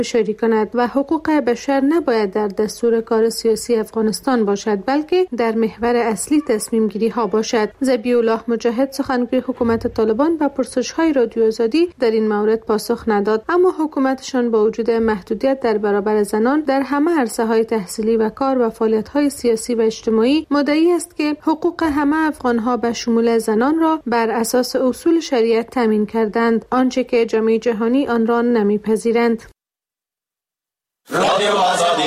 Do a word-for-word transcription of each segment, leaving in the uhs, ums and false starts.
شری کند و حقوق بشر نباید در دستور کار سیاسی افغانستان باشد، بلکه در محور اصلی تصمیم گیری ها باشد. ذبیح الله مجاهد سخنگوی حکومت طالبان به پرسش های رادیو آزادی در این مورد پاسخ نداد، اما حکومتشان با وجود محدودیت در برابر زنان در همه عرصه های تحصیلی و کار و فعالیت های سیاسی و اجتماعی مدعی است که حقوق همه افغان ها به شمول زنان را بر اساس اصول شریعت تامین کردند، آنچه که جامعه جهانی آن را نمیپذیرند. رادیو آزادی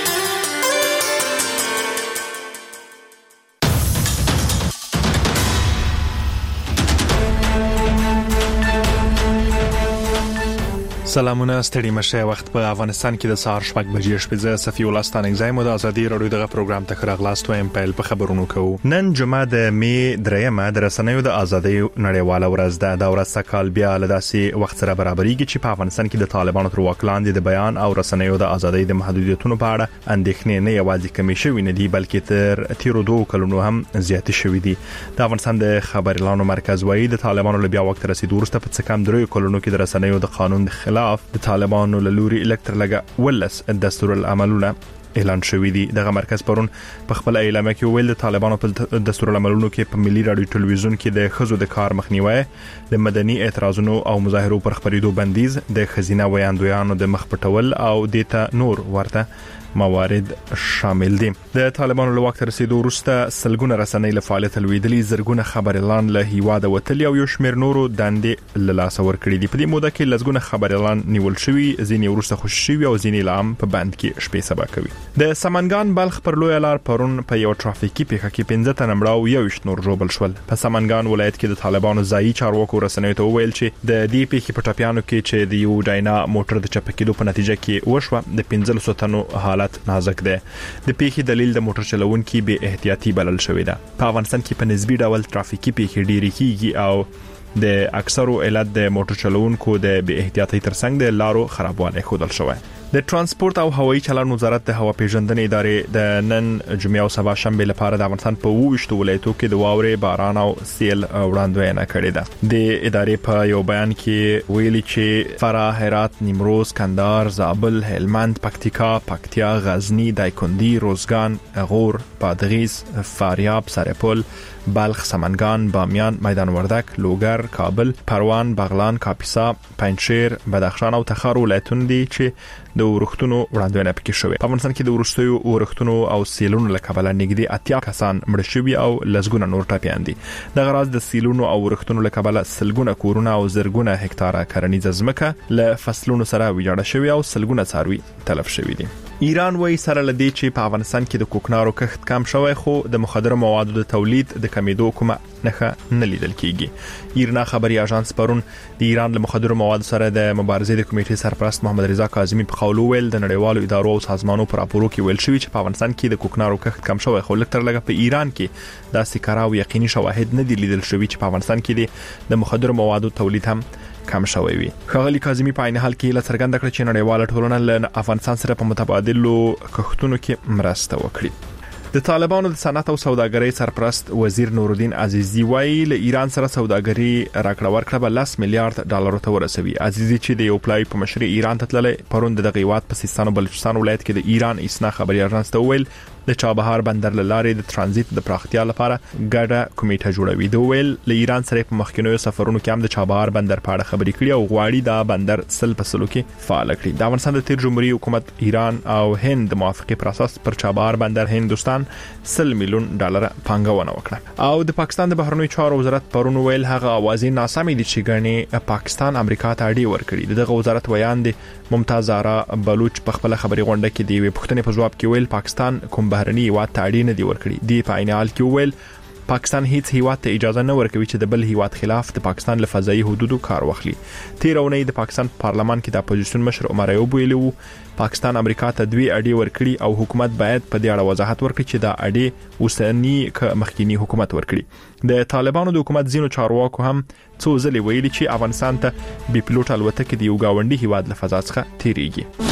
سلامونه، ستړي مشه. وخت په افغانستان کې د سهار شپږ بجې شپږ صفي ولستان اگزایم د ازادي رادیو دغه پروګرام ته راغلاست وایم. پیل په خبرونو کوو. نن جمعه د می درېمه د رسنیو د ازادي نړیواله ورځ ده. دا ورځ سکهال بیا له داسې وخت سره برابرېږي چې په افغانستان کې د طالبانو تر واک لاندې د بیان او رسنیو د ازادي د محدودیتونو په اړه اندېښنې نه یوازې کمې شوې نه دي، بلکې تر تیرو دوه کلونو هم زیاتې شوې دي. د افغانستان د خبر اعلانو مرکز وايي د طالبانو له بیا وخت رسیدو وروسته په څه کم درې کلونو کې د رسنیو د قانون د خلاف د طالبانو له لوري الکترلګه ولس دستور العملونه اعلان شوې دي. دغه مرکز پرون په خپل اعلامیه کې ویل د طالبانو په دستور العملونو کې په ملي رادیو ټلویزیون کې د خزو د کار مخنیوي، د مدني اعتراضونو او مظاهرو پر خبرېدو بندیز، د خزینه ویاندویانو د مخ پټول او دیتا نور ورته موارد شامل دي. د طالبانو له وخت رسیدو وروسته سلګونه رسنۍ له فعالیت لویدلې، زرګونه خبر اعلان له هیواده وتلي او یو شمېر نورو دندې له لاس ورکړي دي. په دې موده کې لږونه خبر اعلان نیول شوی، ځینې وروسته خوشي شوي او ځینې لام په بند کې شپې سبا کوي. د سمنګان بلخ پر لوی لار پرون په یو ټرافیکي پیښه کې پنځه تنه مړه او یو شت نور ژوبل شول. په سمنګان ولایت کې د طالبانو ځایي چارواکو رسنیو ته وویل چې د دې پیښې په ټاپیانو کې چې د یو ډاینا موټر د چپکېدو په نتیجه کې وشوه، د پنځه تنو حالت نازک ده. د پیښې دلیل د موټر چلوونکي بې احتیاطي بلل شوی ده. په افغانستان کې په نسبي ډول ټرافیکي پیښې ډېرې کیږي او د اکثرو علت د موټر چلوونکو د بې احتیاطي ترڅنګ د لارو خرابوالی ښودل شوی. د ترانسپورت او هوایي چلن وزارت د هوا پیژندنې ادارې د نن جمعه او سبا شنبه لپاره د افغانستان په وویشتو ولایتو کې د واورې، باران او سیل وړاندوینه کړې ده. د ادارې په یو بیان کې ویلي چې فراه، هرات، نیمروز، کندهار، زابل، هلمند، پکتیکا، پکتیا، غزنی، دایکندی، روزګان، غور، بادغیس، فاریاب، سرپل، بلخ، سمنګان، بامیان، میدان وردک، لوګر، کابل، پروان، بغلان، کاپیسا، پنجشیر، بدخشان او تخار ولایتونه دي چې د ورښتونو وړاندوینه پکې شوې. په افغانستان کې د وروستیو ورښتونو او سیلونو له کبله نږدې اتیا کسان مړه شوي او لسګونه نور ټپیان دي. دغه راز د سیلونو او ورښتونو له کبله سلګونه کورونه او زرګونه هکتاره کرنیزه ځمکه له فصلونو سره ویجاړه شوي او سلګونه څاروي تلف شوي دي. ایران وایي سره لدی چې په افغانستان کې د کوکنارو کښت کم شوی، خو د مخدره موادو د تولید د کمیدو کومه نښه نه لیدل کیږي. ایرنا خبري اژانس پرون د ایران له مخدره موادو سره د مبارزې د کمیټې سرپرست محمد رضا کاظمی په قول ویل د نړیوالو ادارو او سازمانونو پر راپورو کې ویل شوی چې په افغانستان کې د کوکنارو کښت کم شوی، خو لکه ترلګه په ایران کې داسې کار او یقیني شواهد نه دي لیدل شوی چې په افغانستان کې د مخدره موادو تولید هم کم شوی وي. ښاغلي کاظمی په عین حال کې له څرګنده کړ چې نړیواله ټولنه له افغانستان سره په متبادلو کښتونو کې مرسته وکړي. د طالبانو د صنعت او سوداګرۍ سرپرست وزیر نورالدین عزیزی وایي له ایران سره سوداګري راکړه ورکړه به لس میلیارډ ډالر ته ورسوي. عزیزی چې د یو پلای په مشرۍ ایران ته تللی، پرون د دغه هیواد په سیستان او بلوچستان ولایت کې د ایران اسنا خبري اژانس ته ویل د چابهار بندر لارې د ترانزیت د پراختیا لپاره ګډه کمیټه جوړوي. دوی ویل له ایران سره په مخکینیو سفرونو کې هم د چابهار بندر په اړه خبرې کړې او غواړي دا بندر سل په سلو کې فعال کړي. د افغانستان د تیر جمهوریت حکومت ایران او هند د موافقې پر اساس پر چابهار بندر هندستان سل میلیون ډالر پانګونه وکړه. او د پاکستان د بهرنیو چارو وزارت پرون ویل هغه اوازې ناسمې دي چې ګڼي پاکستان امریکا ته اړې ورکړي. دغه وزارت ویان دي ممتاز زارا بلوچ په خپل خبري غونډه کې دی پښتنې په جواب کې ویل پاکستان کوم بهرني هیواد ته اړې نه دي ورکړي. دی په عین حال کې ویل پاکستان هیڅ هیواد ته اجازه نه ورکوي چې د بل هیواد خلاف د پاکستان له فضایي حدودو کار واخلي. تیر اونۍ د پاکستان پارلمان کې د اپوزیشن مشر عمر ایوب ویلي وو پاکستان امریکا ته دوی اړې ورکړي او حکومت باید په دې اړه وضاحت ورکړي چې دا اړې اوسنی ک مخکینی حکومت ورکړي. د طالبانو د حکومت ځینو چارواکو هم څو ځلې ویلي چې افغانستان ته بي پلوټ الوتکې د یو گاونډي هیواد له فضا څخه تیریږي.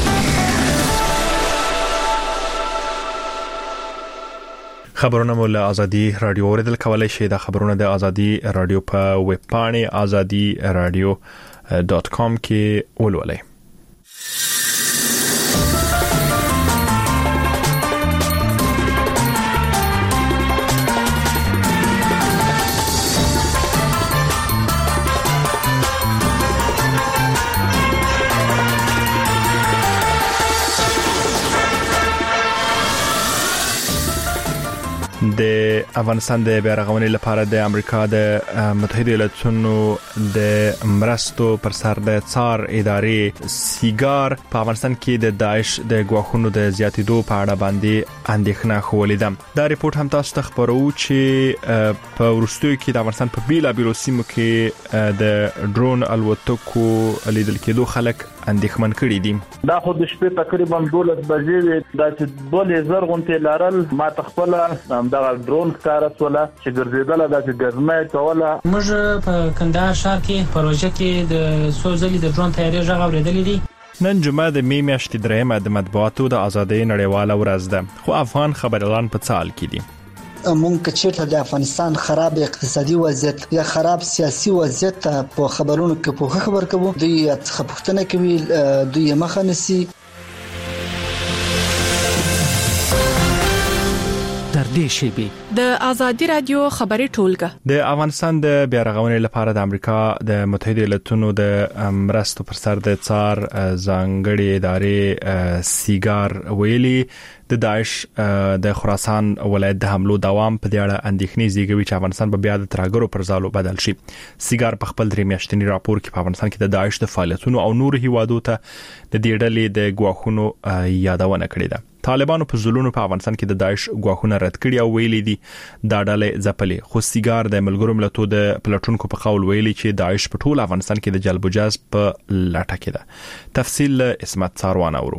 خبرونه مول ازادي رادیو اوریدل کولای شئ. د خبرونه د ازادي رادیو په ویب پاڼه azadi radio dot com کې ولولئ. د افغانستان د بیارغونې لپاره د امریکا د متحده ایالاتونو د مرستو پر سر د څار ادارې سیګار په افغانستان کې د داعش د ګواښونو د زیاتېدو په اړه باندې اندېښنه خولیده. دا ریپورت هم تاسو ته خبرو چې په وروستیو کې د افغانستان په بیلا بیلو سیمو کې د ډرون الوتکو لیدل کېدو خلک اندېښمن کړي دي. دا خو د شپې تقریبا دولس بجې دا چې دولې زر غونټې لارل ما تخپل دا ډرون کار سره چې ګرځیدل دا چې ګرځمه کوله. موږ په کندهار ښار کې پروژه کې د سوزلي د ډرون تیارې ژغ اورېدلې دي. نن جمعه د می میاشتې درېمه د مطبوعاتو د ازادۍ نړیواله ورځ ده، خو افغان خبريالان په څال کې دي. مونږ چې د افغانستان خراب اقتصادي وضعیت یا خراب سیاسي وضعیت په خبرونو کې په خبر کوو، دوی خپښتنه کوي، دوی مخه نسی. در دې شیبي د ازادي رادیو خبري ټولګه د افغانستان د بیارغونې لپاره د امریکا د متحده ایالاتونو د مرستو پر سر د څار ځانګړي ادارې سیګار ویلي د داعش د خراسان ولایت د حملو دوام په دې اړه اندېښنې زیږوي چې افغانستان به بیا د ترهګرو پر ځالو بدل شي. سیګار په خپل درې میاشتنی راپور کې په افغانستان کې د داعش د فعالیتونو او نور هیوادو ته د دې ډلې د ګواښونو یادونه کړې ده. طالبانو په ځلونو په افغانستان کې د داعش ګواښونه رد کړي او ویلي دي دا ډلې ځپلې، خو سیګار د ملګرو ملتونو د پلټونکو په قول ویلي چې داعش په ټول افغانستان کې د جلب و جذب په لټه کې ده. تفصیل اسمت څاروان اورو.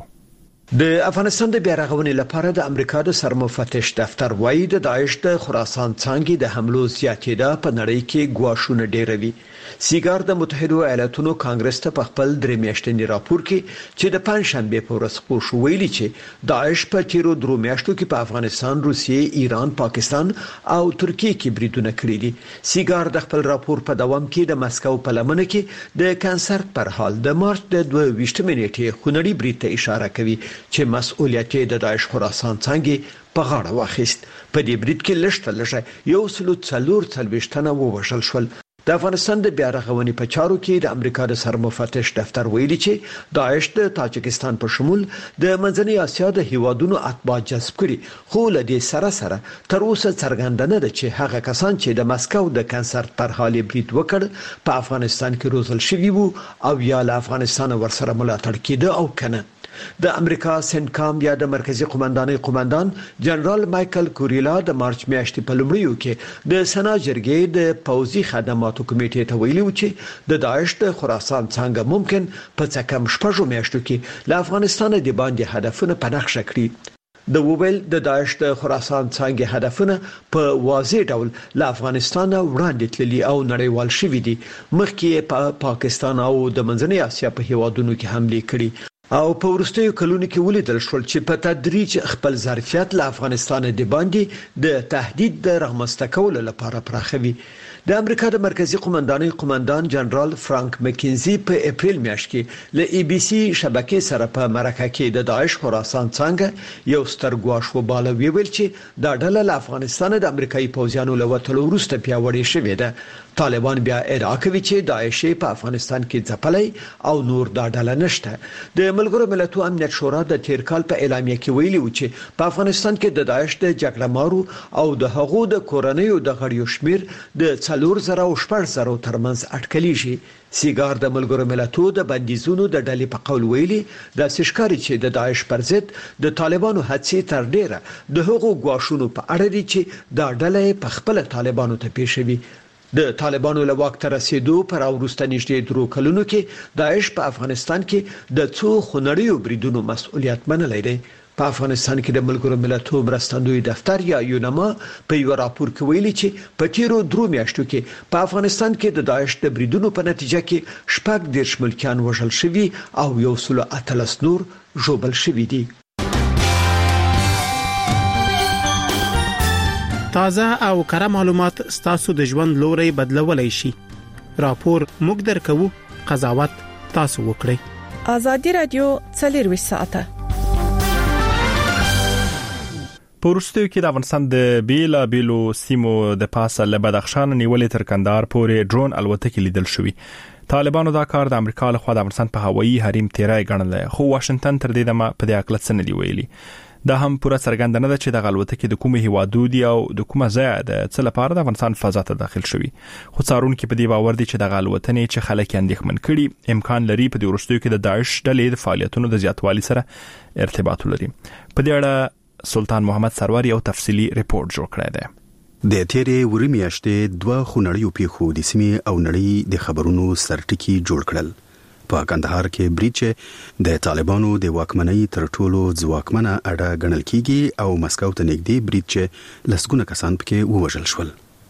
د افغانستان د بیارغونې لپاره د امریکا د سرمفتش دفتر وايي د داعش د خراسان څنګه د حملو زیاتېدا په نړۍ کې ګواښونه ډېروي. سیګار د متحده ایالاتونو کانګرس ته په خپل درې میاشتنی راپور کې چې د پنځشنبه په ورځ خپور شو ویلي چې داعش په تیرو درو میاشتو کې په افغانستان، روسیې، ایران، پاکستان او ترکیه کې بریدونه کړي دي. سیګار د خپل راپور په دوام کې د مسکو په لمنه کې د کانسر پر حال د مارچ د دوه ویشتمې نیټې خونړي برید ته اشاره کوي چې مسؤلیت د داعش خراسان څنګه په غاړه واخیست. په دې برید کې لږ لږه یو سلو څلور څلويشتنه ووژل شول. د افغانستان د بیارغونې په چارو کې د امریکا د سرمفتش دفتر ویلي چې داعش د تاجکستان په شمول د منځنۍ اسیا د هیوادونو اتباع جذب کړي، خو له دې سره سره تر اوسه څرګنده ده چې هغه کسان چې د مسکو د کانسر پر حال برید وکړ په افغانستان کې روزل شوي وو او یا له افغانستان ورسره ملاتړ کېده او کنه. د امریکا سنکام یا د مرکزی قومندانۍ قومندان جنرال مایکل کوریلا د مارچ میاشتې په لومړیو کې د سنا جرګې د پوځي خدماتو کمیټې ته ویلي و چې د داعش د خراسان څنګه ممکن په څه کم شپږو میاشتو کې له افغانستان د باندې هدفونه په نقشه کړي. د وویل د داعش د خراسان څنګه هدفونه په واضح ډول له افغانستان وړاندې تللي او نړیوال شوي دي. مخکې په پا پاکستان او د منځنۍ اسیا په هیوادونو کې حمله کړي او په ورستیو کلونو کې ولیدل شول چې په تدریج خپل ظرفیت له افغانستان د باندې د تهدید د رغمسته کولو لپاره پراخوي. د امریکا د مرکزی قومندانۍ قومندان جنرال فرانک مکینزي په اپریل میاشت کې له ای بي سي شبکې سره په مرکه کې د داعش خراسان څنګه یو ستر ګواښ وباله ویل چې دا ډله له افغانستان د امریکایي پوځیانو له وټلو وروسته پیاوړې شوې ده. طالبان بیا ادعا کوي چې داعش په افغانستان کې ځپلې او نور دا ډله نشته. د ملګرو ملتونو امنیت شورا د تیر کال په اعلامیه کې ویلي و چې په افغانستان کې د داعش د جګړه مارو او د هغو د کورنیو د غړیو شمیر د څلور زره او شپږ زره ترمنځ اټکلي شي. سیګار د ملګرو ملتونو د بندیزونو د ډلې په قول ویلي د سشکاري چې د داعش پر ضد د طالبانو هڅې تر ډیره د هغو ګواښونو په اړه دي چې دا ډله په خپل طالبانو ته پیښوي. د طالبانو له واک ته رسیدو پر وروسته نږدې درو کلونو کې داعش په افغانستان کې د څو خونړیو بریدونو مسؤلیت منلی دی. په افغانستان کې د ملګرو ملتونو مرستندوی دفتر یا یونما په یو راپور کې ویلي چې په تیرو درو میاشتو کې په افغانستان کې د داعش د بریدونو په نتیجه کې شپږ دیرش ملکیان وژل شوي او یو سل اتلس نور ژوبل شوي دي. تازه او کره معلومات ستاسو د ژوند لوري بدلولای شي. راپور موږ درکو، قضاوت تاسو وکړئ. ازادي رادیو څلور ساعته پورستیو کې د افغانستان د بیلا بیلو سیمو د پاسه له بدخشان نیولې تر کندهار پورې ډرون الوتکې لیدل شوې. طالبانو دا کار د امریکا له خوا د افغانستان په هوایي حریم تیرای ګڼل، خو واشنگټن تر دې دمه په دې اړه څه نه دی ویلي. دا هم پوره څرګنده نه ده چې د الوتکې د کومه هیوادو دی او د کومه ځای د څه لپاره د افغانستان فضا ته داخل شوی. خو څارونکو په دې باور دي چې د الوتنې چې خلک اندېښمن کړي امکان لري په دې وروستیو کې د داعش ډلې د فعالیتونو د زیاتوالي سره ارتباط ولري. په دې اړه سلطان محمد سروری یو تفصیلی ریپورت جوړ کړی دی. د تیرې ورې میاشتې دوه خونړیو پیښو د سیمې او نړۍ د خبرونو سرټکی جوړ کړل. په کندهار کې بریټ د طالبانو د واکمنۍ تر ټولو ځواکمنه اډه ګڼل کیږي او مسکو ته نږدې بریټ لسګونه کسان پکې ووژل شول.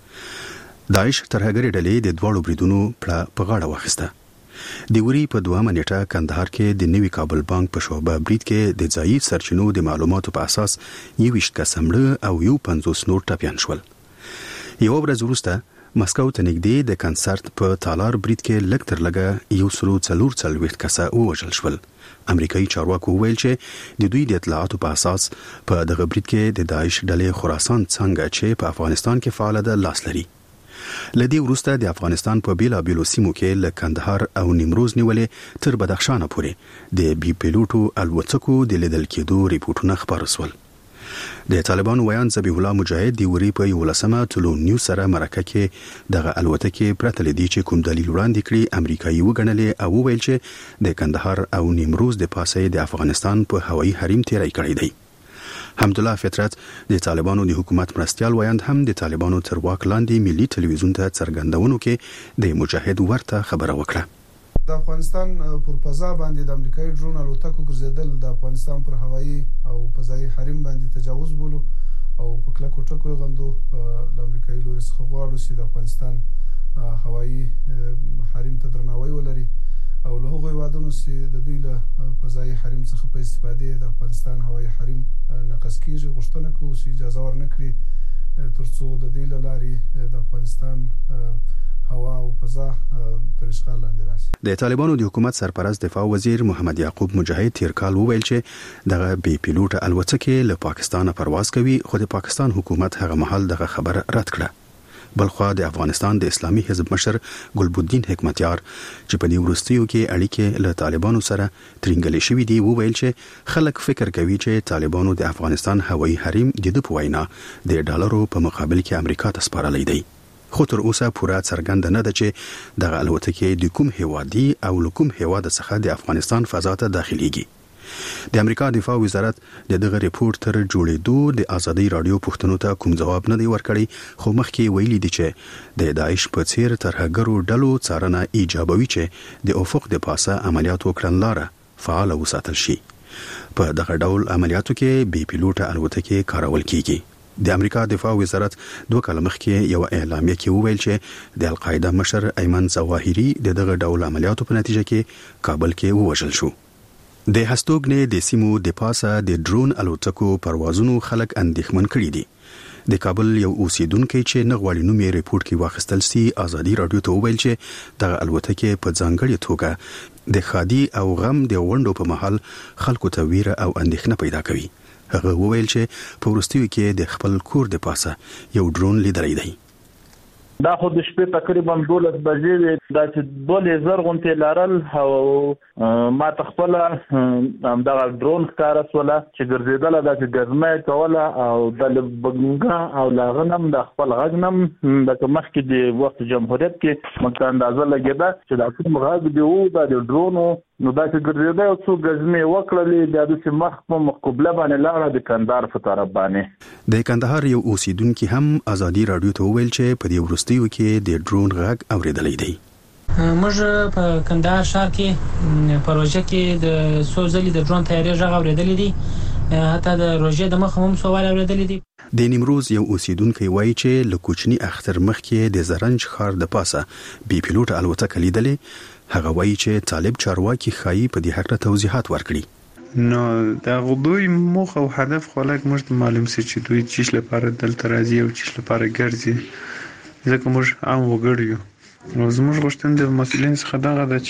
داعش ترهګری ډلې د دوړو بریدونو په غاړه واخیسته. د وری په دوامه نیټه کندهار کې د نوي کابل بانک په شعبه بریټ کې د ځایي سرچینو د معلوماتو په اساس یویشت کسمړه او یو پنځوس نور ټپیان شول. یو ورځ وروسته مسکو ته نږدې د کنسرت په تالار بریټ کې لږ تر لږه یو سلو څلور څلوېښت کسه ووژل شول. امریکایي چارواکو وویل چې د دوی د اطلاعاتو په اساس په دغه بریټ کې د داعش ډلې خراسان څنګه چې په افغانستان کې فعال ده لاس لري. لدی وروسته د افغانستان په بیلابیلو سیمو کې له کندهار او نیمروز نیولې تر بدخشان پورې د بي پیلوټو الوتکو د لیدل کېدو ریپورتونه خبر شول. د طالبانو ویان ذبیح الله مجاهد دی وری په یولسمه تلو نیو سره مرکه کې دغه الوتکې پرته لدی چې کوم دلیل وړاندې کړي امریکایي وګڼلې او ویل چې د کندهار او نیمروز د پاسه د افغانستان په هوایي حریم تیری کړی دی. حمد الله فطرت د طالبانو د حکومت مرستيال ویاند هم د طالبانو تر واک لاندې ملي ټلویزیون ته څرګندونو کې د مجاهد ورته خبره وکړه. د افغانستان پر فضا باندې د امریکایي ډرون الوتکو ګرځیدل د افغانستان پر هوایي او فضایي حریم باندې تجاوز بولو او په کلکو ټکو غندو د امریکایي لوري څخه غواړو چې د افغانستان هوایي حریم ته درناوی ولري او له هغو هیوادونو چې د دوی له فضایي حریم څخه په استفادې د افغانستان هوایي حریم نقض کیږي غوښتنه کوو چې اجازه ورنکړي ترڅو د دوی له لارې د افغانستان هوا او فضا تر اشغال لاندې راشي. د طالبانو د حکومت سرپرست دفاع وزیر محمد یعقوب مجاهد تیر کال وویل چې دغه بي پیلوټ الوتکې له پاکستان پرواز کوي خو د پاکستان حکومت هغه مهال دغه خبر رد کړه. بلخوا د افغانستان د اسلامي حزب مشر ګلبدین حکمتیار چې په دې وروستیو کې اړیکې له طالبانو سره ترنګلې شوې دي وویل چې خلک فکر کوي چې طالبانو د افغانستان هوایي حریم د د پوینا د ډالرو په مقابل کې امریکا ته سپارلی دی. خو تر اوسه پوره څرګنده نه ده چې دغه الوتکې د کوم هیوادي او کوم هیواد څخه د افغانستان فضا ته داخليږي. د امریکا دفاع وزارت د دغه ریپورت تر جوړېدو د ازادي رادیو پوښتنو ته کوم ځواب نه دی ورکړی خو مخکې ویلي دي چې د داعش په څیر ترهګرو ډلو څارنه ایجابوي چې د افق د پاسه عملیات وکړنلاره فعال وساتل شي. په دغه ډول عملیاتو کې بي پیلوټ الوتکې کارول کیږي. د امریکا دفاع وزارت دوه کال مخکې یو اعلامیه کې وویل چې د القاعده مشر ایمن ظواهری د دغه ډول عملیاتو په نتیجه کې کابل کې ووژل شو. د هستوګنې د سیمو د پاسه د ډرون الوتکو پروازونو خلک اندېښمن کړي دي. د کابل یو اوسیدونکو چې نغواړي نوم یې ریپورت کې واخیستل سي ازادي رادیو ته وویل چې دغه الوتکې په ځانګړي توګه د خادي او غم د غونډو په محل خلکو ته ویره او اندېښنه پیدا کوي. هغه وویل چې په ورستیو کې د خپل کور د پاسه یو ډرون لیدلی دی. دا خو د شپې تقریبا دولس بجې وې دا چې دوه زر غونټې لارل او ما تخپل هم دا ډرون ښکارا سوله چې ګرځیدله دا چې ګزمه کوله او د بګنګا او لاغنم د خپل غږنم د مخکې د وخت جمهوریت کې مکه اندازه لګیدا چې دا کوم غږ دی او دا د ډرونو نو دا چې ګرځیدا او څو ګزمه وکړلې د دې مخ په مقابله باندې لاړه د کندهار په طرف باندې د کندهار یو اوسیدونکو هم ازادي رادیو ته ویل چې په دې ورستیو کې د ډرون غږ اوریدلې دی. موږ په کندهار ښار کې پروژه کې د سوزلي د ډرون تیارې غږ اوریدلې دي حتی د روژې د مخ هم سوال اوریدلې دي. د نیمروز یو اوسیدونکو وایي چې لکوچنی اختر مخ کې د زرنج ښار د پاسه بي پیلوټ الوتکه لیدلې. هغه وایي چې طالب چارواکي خایي په دې حق توضیحات ورکړي. نو دا غوډوي مخ او هدف خلک موږ معلوم سي چې دوی چیش لپاره دلته راځي او چیش لپاره ګرځي ځکه موږ عام وګړو نو زموږ غوښتنه د مسؤلین څخه دا ده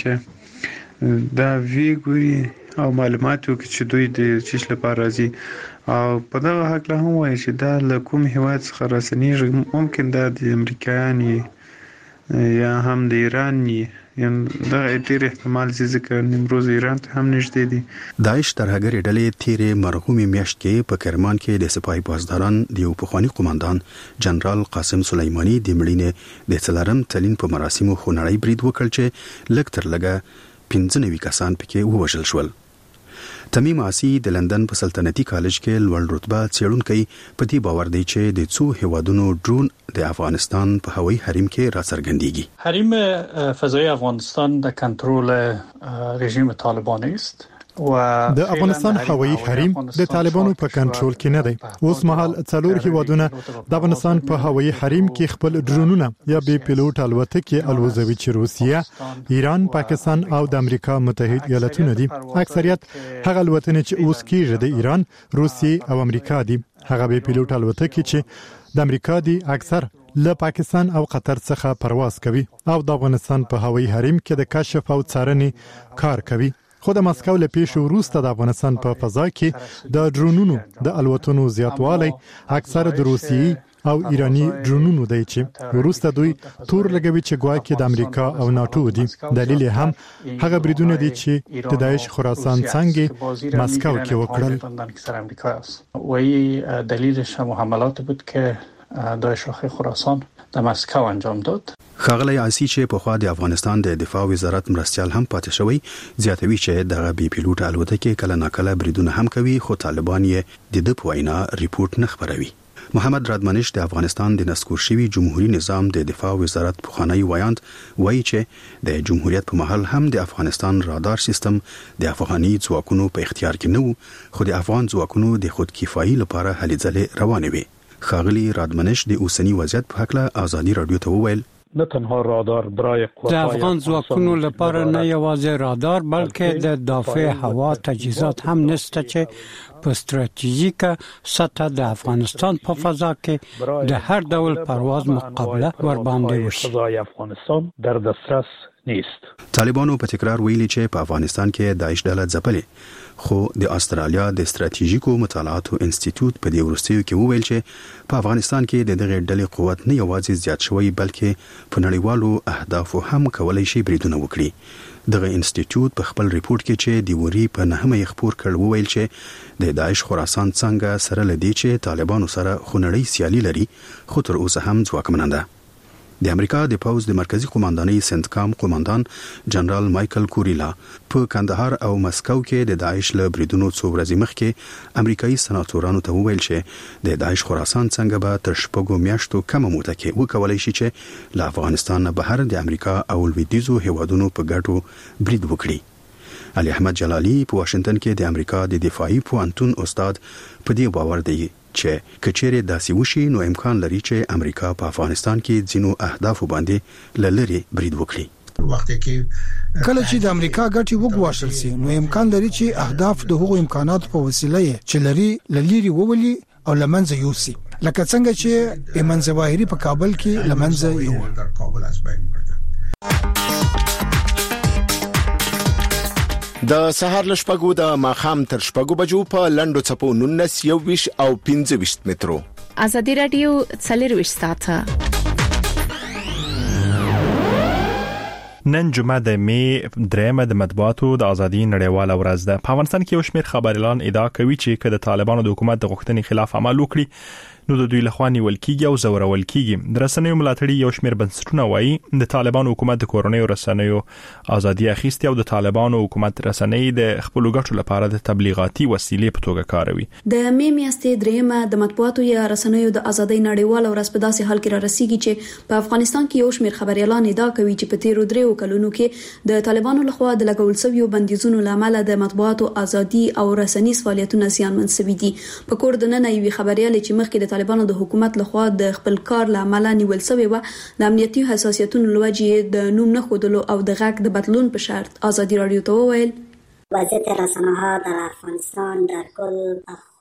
چې دا ویګوري او معلوماتو کې چې دوی د چیش لپاره راځي او په دغه حق له هم وایي چې دا له کوم هیواد څخه راسنیږي ممکن دا د امریکایانو یا هم د ایران یعنی دا ډیر احتمال چې نیمروز ایران ته هم نږدې دي. داعش ترهګر ډلې تیرې مرغومي میاشت کې په کرمان کې د سپای پاسداران د یو پخوانی قوماندان جنرال قاسم سلیمانی د مړینې د څلورم تلین په مراسمو خونړی برید وکړ چې لږ تر لږه پنځه نوي کسان پکې ووژل شول. تمیم عاصي د لندن په سلطنتي کالج کې لوړ رتبه څېړونکی په دې باور دی چې د څو هیوادونو ډرون د افغانستان په هوایي حریم کې راڅرګندېږي. حریم فضایی افغانستان د کنټرول رژیم طالبان است. د افغانستان هوایي حریم د طالبانو په کنټرول کې نه دی. اوس مهال څلور هیوادونه د افغانستان په هوایي حریم کې خپل ډرونونه یا بې پیلوټ الوتکې الوزوي چې روسیه، ایران، پاکستان او د امریکا متحده ایالاتونه دي. اکثریت هغه الوتنې چې اوس کېږي د ایران، روسیې او امریکا دي. هغه بې پیلوټ الوتکې چې د امریکا دي اکثر له پاکستان او قطر څخه پرواز کوي او د افغانستان په هوایي حریم کې د کشف او څارنې کار کوي. خو د مسکو له پیښو وروسته د افغانستان په فضا کې د ډرونونو د الوتنو زیاتوالی اکثر د روسیې او ایرانی ډرونونو دی چې وروسته دوی تور لګوي چې ګواکې د امریکا او ناتو دي. دلیل هم هغه بریدونه دي چې د داعش خراسان څنګه مسکو کې وکړل. وی دلیلش هم حملات بود که داعش خراسان د مسکو انجام داد. ښاغلی عاصي چې په خوا د افغانستان د دفاع وزارت مرستیال هم پاتې شوی زیاتوي چې دغه بې پیلوټ الوتکې کله ناکله بریدونه هم کوي خو طالبان یې د ده په وینا ریپورت نه خپروي. محمد رادمنش د افغانستان د نسکور شوي جمهوریت نظام د دفاع وزارت پخوانی وایاند وایي چې د جمهوریت په محل هم د افغانستان رادار سیستم د افغاني ځواکونو په اختیار کې نه و خو د افغان ځواکونو د خودکفایي لپاره هلې ځلې روانې وي. ښاغلی رادمنش د اوسنی وضعیت په هکله ازادي رادیو ته وویل نه تنها رادار برای د افغان ځواکونو لپاره نه یوازې رادار بلکې د دافع هوا تجهیزات هم نشته چې په ستراتیژیکه سطح د افغانستان په فضا کې د هر ډول پرواز مقابله ورباندې وشي. فضای افغانستان در دسترس نیست. طالبانو په تکرار ویلي چې په افغانستان کې داعش ډله ځپلې خو د استرالیا د ستراتیژیکو مطالعاتو انسټیټیوټ په دې وروستیو کې وویل چې په افغانستان کې د دغه ډلې قوت نه یوازې زیات شوی بلکې په نړیوالو اهدافو هم کولای شي بریدونه وکړي. دغه انسټیټیوټ په خپل ریپورت کې چې د وری په نهمه خبر کړ وویل چې د داعش خراسان څنګه سره لدی چې طالبانو سره خونړی سیالي لري خو تر اوسه هم ځواکمنه ده. د امریکا د پوز د مرکزی قوماندانۍ سنتکام قوماندان جنرال مایکل کوریلا په کندهار او مسکو کې د داعش له بریدونو څو ورځې مخکې امریکایي سناتورانو ته وویل چې د داعش خراسان څنګه به تر شپږو میاشتو کم موده کې وکولای شي چې له افغانستان نه بهر د امریکا او لویدیځو هیوادونو په ګټو برید وکړي. علي احمد جلالي په واشنگټن کې د امریکا د دفاعي پوهنتون استاد په دې باور دی چې کچېره داسې وشي نو امکان لري چې امریکا په افغانستان کې ځینو اهداف باندې لری برید وکړي. وخت کې کله چې د امریکا ګټي وګواښل شي نو امکان لري چې اهداف د هغو امکانات په وسیله چې لري لری وولي او لمنځه یوسي لکه څنګه چې ایمن ظواهری په کابل کې لمنځه یو. د سهار لشپګو د ماخام تر شپګو بجو په لندو چپو نونس یو ویش او پنځه ویش مترو. ازادي رادیو څلور ویش ساعته. نن جمعه د می درېمه د مطبوعاتو د ازادي نړیواله ورځ ده. په افغانستان کې یو شمېر خبريالان ادعا کوي چې کله طالبانو د حکومت د غوښتنې خلاف عمل وکړي نو د دوی لخوا نیول کیږي او زورول کیږي. د رسنیو ملاتړي یو شمېر بنسټونه وایي د طالبانو حکومت د کورونیو رسنیو ازادي اخیستي او د طالبانو حکومت رسنۍ د خپل ګټو لپاره د تبلیغاتي وسیلې په توګه کاروي. د می میاشتې درېمه د مطبوعاتو یا رسنیو د ازادي نړیواله ورځ په داسې حال کې را رسیږي چې په افغانستان کې یو شمېر خبريالان ادعا کوي چې په تیرو درېو کلونو کې د طالبانو لخوا د لګول شویو بندیزونو لامل د مطبوعاتو ازادي او رسنیز فعالیتونه زیانمن شوي دي. په کور د نن یوې خبريال چې مخکې د طالبانو د حکومت لخوا د خپل کار لامل نیول شوی و د امنیتي حساسیتونو لوجې د نوم نه خودلو او د غږ د بدلون په شرط ازادي رادیو ته وویل وضعیت رسانه‌ها در افغانستان در کل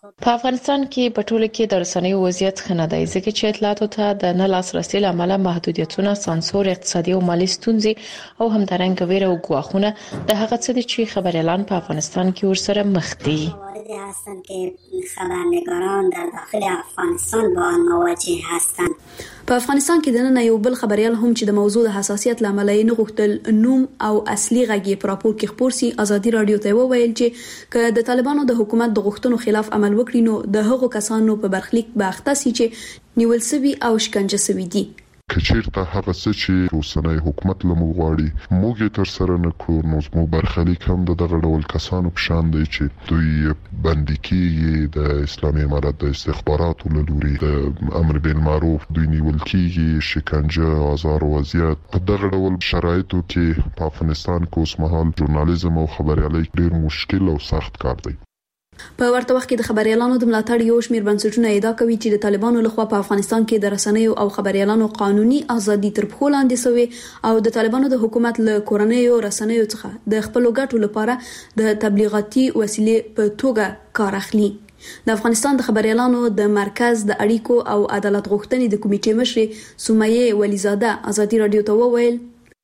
په افغانستان کې په ټوله کې د رسنیو وضعیت ښه نه دی ځکه چې اطلاعاتو ته د نه لاسرسي لامل محدودیتونه، سانسور، اقتصادي او مالي ستونزې او همدارنګه ویره او ګواښونه د هغه څه دي چې خبريالان په افغانستان کې ورسره مخ دي. هستند که خبرنگاران در داخل افغانستان با آن مواجه هستند. په افغانستان کې د نن یو بل خبريال هم چې د موضوع د حساسیت لامل یې نه غوښتل نوم او اصلي غږی پر راپور کې خبر سي ازادي رادیو ته وویل چې ک د طالبانو د حکومت د غوښتنو خلاف عمل وکړي نو د هغو کسانو په برخلیک به اخته سي چې نیول سوي او شکنجه سوي دي. کچیرته هغه څه چې اوسنۍ حکومت لمو غواړي موږ تر سره نه کړو نو زموږ برخلیک هم د دغه ډول کسانو په شان دی چې دوی بندي کیږي د اسلامي امارت د استخباراتو له لوري د امر بالمعروف دوی نیول کیږي شکنجه آزار او اذیت په دغه ډول شرایطو کې په افغانستان کې اوس مهال ژورنالیزم او خبريالي ډیر مشکل او سخت کار دی. په ورته وخت کې د خبريالانو د ملاتړ یو شمېر بنسټونه ادعا کوي چې د طالبانو لخوا په افغانستان کې د رسنیو او خبريالانو قانوني ازادي تر پښو لاندې شوې او د طالبانو د حکومت له کورنیو رسنیو څخه د خپل ګټو لپاره د تبلیغاتي وسیلې په توګه کار اخلي. د افغانستان د خبريالانو د مرکز د اړیکو او عدالت غوښتنې د کمیټې مشر سمیه ولیزاده ازادي رادیو ته وویل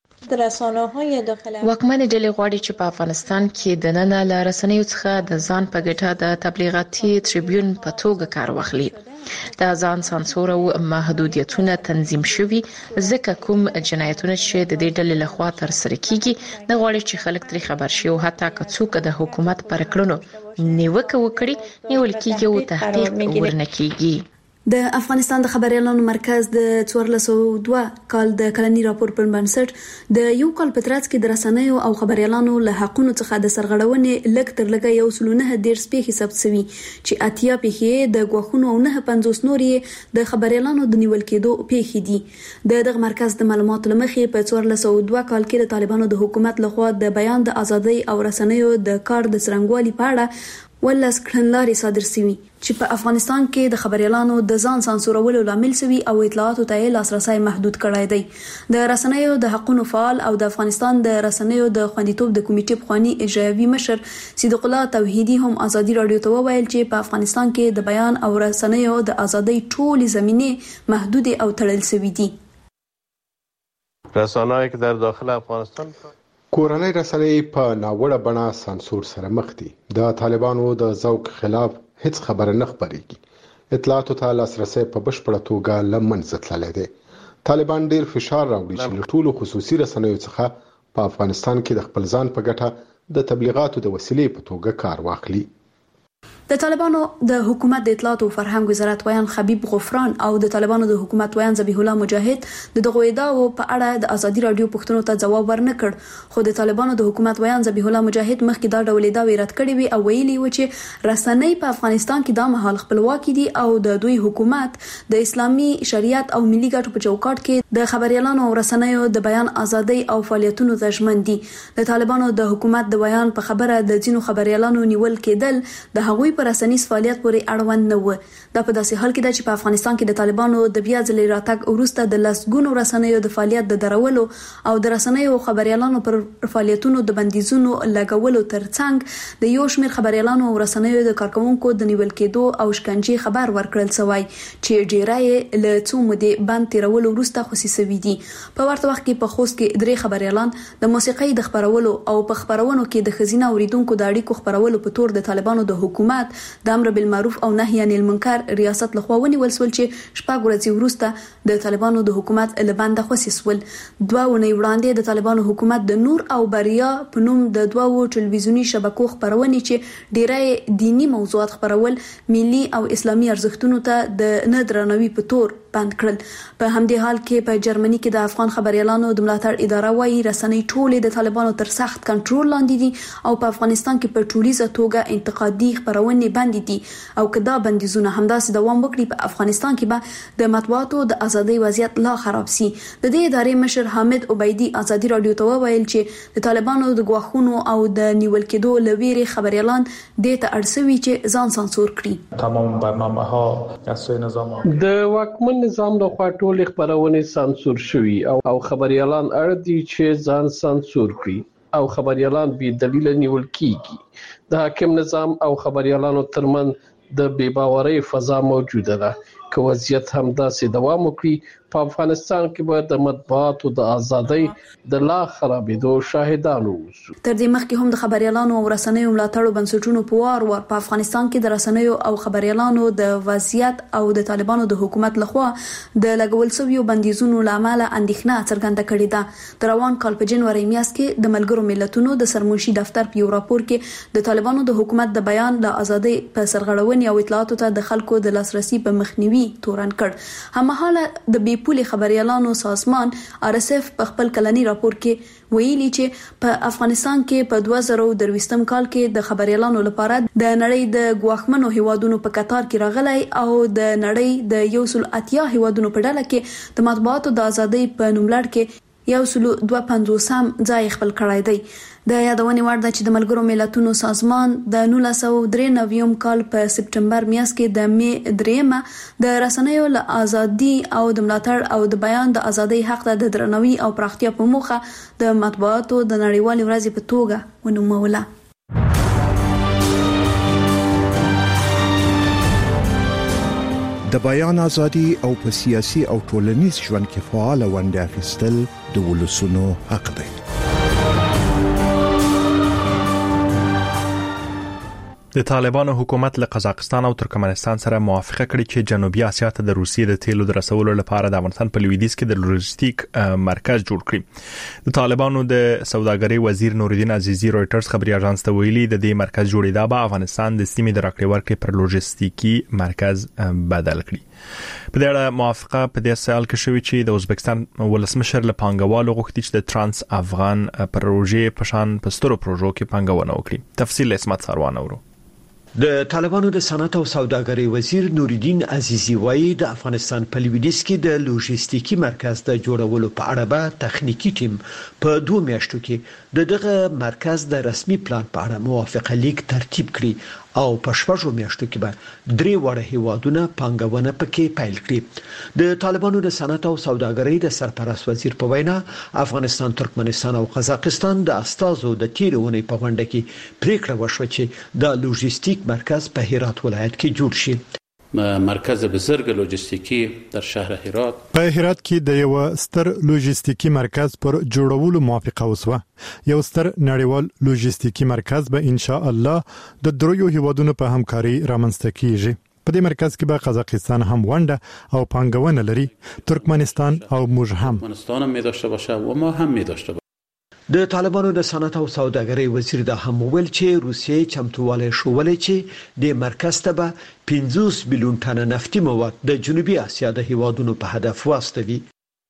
واکمنې ډلې غواړي چې په افغانستان کې د نن له رسنیو څخه د ځان په ګټه د تبلیغاتي ټریبیون په توګه کار واخلي. د ځان سانسور او محدودیتونه تنظیم شوي ځکه کوم جنایتونه چې د دې ډلې لخوا تر سره کیږي د غواړي چې خلک ترې خبر شي او حتی که څوک د حکومت پر کړنو نیوکه وکړي نیول کیږي او تحقیق ورنه کیږي. د افغانستان د خبريالانو مرکز د څوارلس سوه دوه کال د کلنی راپور پر بنسټ د یو کال په ترڅ کې د رسنیو او خبريالانو له حقونو څخه د سرغړونې لږ تر لږه یو سل نه ډیر سپېخي ثبت شوي چې اتیا پیښې د غوښنو او نه پنځوس نورې د خبريالانو د نیول کېدو پیښې دي. د دغه مرکز د معلوماتو لمخې په څوارلس سوه دوه کال کې د طالبانو د حکومت لخوا د بیان د ازادۍ او رسنیو د کار د څرنګوالي په اړه ولس کړنلارې صادر شوي چې په افغانستان کې د خبريالانو د ځان سانسورولو لامل شوي او اطلاعاتو ته لاسرسي محدود کړای دی. د رسنیو د حقوقو فعال او د افغانستان د رسنیو د خوندیتوب د کمیټې پخوانی اجرایوي مشر صدیق الله توحیدی هم ازادي رادیو ته وویل چې په افغانستان کې د بیان او رسنیو د ازادۍ ټولې زمینې محدود او تړل شوي دي. رسنۍ که در داخل افغانستان کورنۍ رسنۍ په ناوړه بڼه سانسور سره مخ دي. د طالبانو د ذوق خلاف هیڅ خبره نه خپرېږي. اطلاعاتو ته لاسرسي په بشپړه توګه له منځه تللی دی. طالبان ډیر فشار راوړي چې له ټولو خصوصي رسنیو څخه په افغانستان کې د خپل ځان په ګټه د تبلیغاتو د وسیلې په توګه کار واخلي. د طالبانو د حکومت د اطلاعات او فرهنګ وزارت ویان خبيب غفران او د طالبانو د حکومت ویان ذبیح الله مجاهد د دغه ادعاو په اړه د ازادي رادیو پښتنو ته جواب ورنکړ خو د طالبانو د حکومت ویان ذبیح الله مجاهد مخکې دا ډول ادعاوې رد کړې وي او ویلي و چې رسنۍ په افغانستان کې د مهال خپلواکي دي او د دوی حکومت د اسلامي شریعت او ملي ګټو په چوکاټ کې د خبريالانو او رسنیو د بیان ازادۍ او فعالیتونو ضمن دي. د طالبانو د حکومت د بیان په خبره د ځینو خبريالانو نیول کېدل د هغوی پر رسنیز فعالیت پورې اړوند نه و. دا په داسې حال کې ده چې په افغانستان کې د طالبانو د بیا ځلې راتګ وروسته د لسګونو رسنیو د فعالیت د درولو او د رسنیو خبريالانو پر فعالیتونو د بندیزونو لګولو ترڅنګ د یو شمېر خبريالانو او رسنیو د کارکونکو د نیول کېدو او شکنجې خبر ورکړل شوی چې ډیرای له څو مودې بند تیرولو وروسته خصوصي دي. په ورته وخت کې په خوست کې درې خبريالان د موسیقۍ د خبرولو او په خبرونو کې د خزینه اوریدونکو د اړیکو خبرولو په تور د طالبانو د حکومت د امر بالمعروف او نهي عن المنکر ریاست لخوا ونیول شول چې شپږ ورځې وروسته د طالبانو د حکومت له بنده خلاص شول. دوه ونې وړاندې د طالبانو حکومت د نور او بریا په نوم د دوه ټلویزیونی شبکو خبرونه چې ډیری دینی موضوعات خبرول ملي او اسلامي ارزښتونو ته د نه درناوي په تور بند کړل. په همدې حال کې په جرمني کې د افغان خبريالانو د ملاتړ اداره وايي رسنۍ ټولې د طالبانو تر سخت کنټرول لاندې دي او په افغانستان کې په ټولیزه توګه انتقادي خبرونه باندې دي او کدا بندیزونه همداسې دوام وکړي په افغانستان کې به د مطبوعاتو د ازادۍ وضعیت لا خراب سي. د دې ادارې مشر حامد عبیدی ازادي رادیو ته وویل چې د طالبانو د غواخونو او د نیول کېدو لویري خبريالان د ته اړسوي چې ځان سانسور کړي. تمام برنامه ها اساسي نظام د واکمن نظام د خوا ټول خبرونه سانسور شوي او خبريالان اړ دي چې ځان سانسور کړي او خبريالان به دلیل نیول کیږي. د حاکم نظام او خبريالانو ترمن د بې باورۍ فضا موجوده ده. که وضعیت هم داسې دوام وکړي په افغانستان کې به د مطبوعاتو د ازادۍ د لا خرابېدو شاهدان اوسو. تر دې مخکې هم د خبريالانو او رسنیو ملاتړو بنسټونو په وار وار په افغانستان کې د رسنیو او خبريالانو د وضعیت او د طالبانو د حکومت لخوا د لګول شویو بندیزونو لامل اندېښنه څرګنده کړې ده. د روان کال په جنوري میاشت کې د ملګرو ملتونو د سرمنشي دفتر په یو راپور کې د طالبانو د حکومت د بیان له ازادۍ په سرغړونې او اطلاعاتو ته د خلکو د لاسرسي په مخنیوي تورن کړ. هممهاله د بي پولي خبريالانو سازمان آر اس اف په خپل کلنی راپور کې ویلي چې په افغانستان کې په دوه زره درویشتم کال کې د خبريالانو لپاره د نړۍ د ګواښمنو هیوادونو په کتار کې راغلی او د نړۍ د یو سل اتیا هیوادونو په ډله کې د مطبوعاتو د ازادۍ په نوملړ کې یو سل دوه پنځوسم ځای خپل کړی دی. د یادونې وړ ده چې د ملګرو ملتونو سازمان د نولس سوه درې نوي کال په سپټمبر میاشت کې د می دریمه د رسنیو له ازادي او د ملاتړ او د بیان د ازادۍ حق ته د درناوي او پراختیا په موخه د مطبوعاتو د نړیوالې ورځې په توګه ونوموله. د بیان ازادي او په سیاسي او ټولنیز ژوند کې فعال ونډه اخیستل د ولسونو حق دی. د طالبانو حکومت له قزاقستان او ترکمنستان سره موافقه کړې چې جنوبي اسیا ته د روسیې د تیلو د رسولو لپاره د افغانستان په لویدیځ کې د لوجستیک مرکز جوړ کړي. د طالبانو د سوداګرۍ وزیر نورالدین عزیزی رويټرز خبري اژانس ته ویلي د دې مرکز جوړیدا به افغانستان د سیمې د راکړې ورکړې پر لوجستیکي مرکز بدل کړي. په دې اړه موافقه په دې سال کې شوې چې د ازبکستان ولسمشر له پانګوالو غوښتي چې د ترانس افغان پروژې په شان پسترو پروژو کې پانګونه وکړي. تفصیل اسمت سروان اورو. د طالبانو د صنعت او سوداګرۍ وزیر نورالدین عزیزی وایي د افغانستان په لویدیځ کې د لوجستیکي مرکز د جوړولو په اړه به تخنیکی ټیم په دوه میاشتو کې د دغه مرکز د رسمي پلان په اړه موافقه لیک ترتیب کړي او په شپږو میاشتو کې به درې وړه هیوادونه پانګونه پکې پیل کړي. د طالبانو د صنعت او سوداګرۍ د سرپرست وزیر په وینا افغانستان، ترکمنستان او قزاقستان د استازو د تیرونې په غونډه کې پریکړه وشوه چې د لوجستیک مرکز په هرات ولایت کې جوړ شي. مرکز بزرگ لوجستیکی در شهر هرات په هرات کې د یو ستر لوجستیکی مرکز پر جوړولو موافقه وشوه. یو ستر نړیوال لوجستیکی مرکز به ان شاء الله د دریو هیوادونو په همکاري رامنځته کیږي. په دې مرکز کې به قزاقستان هم ونډه او پانګونه لري، ترکمنستان او موږ هم. ترکمنستان هم می داشته باشه و ما هم می داشته. د طالبانو د صنعت او سوداګرۍ وزیر د هم ویل چې روسیې چمتووالی شولې چې د مرکز ته به پنځوس میلیون ټن نفتي مواد د جنوبي اسیا د هیوادونو په هدف واستوي.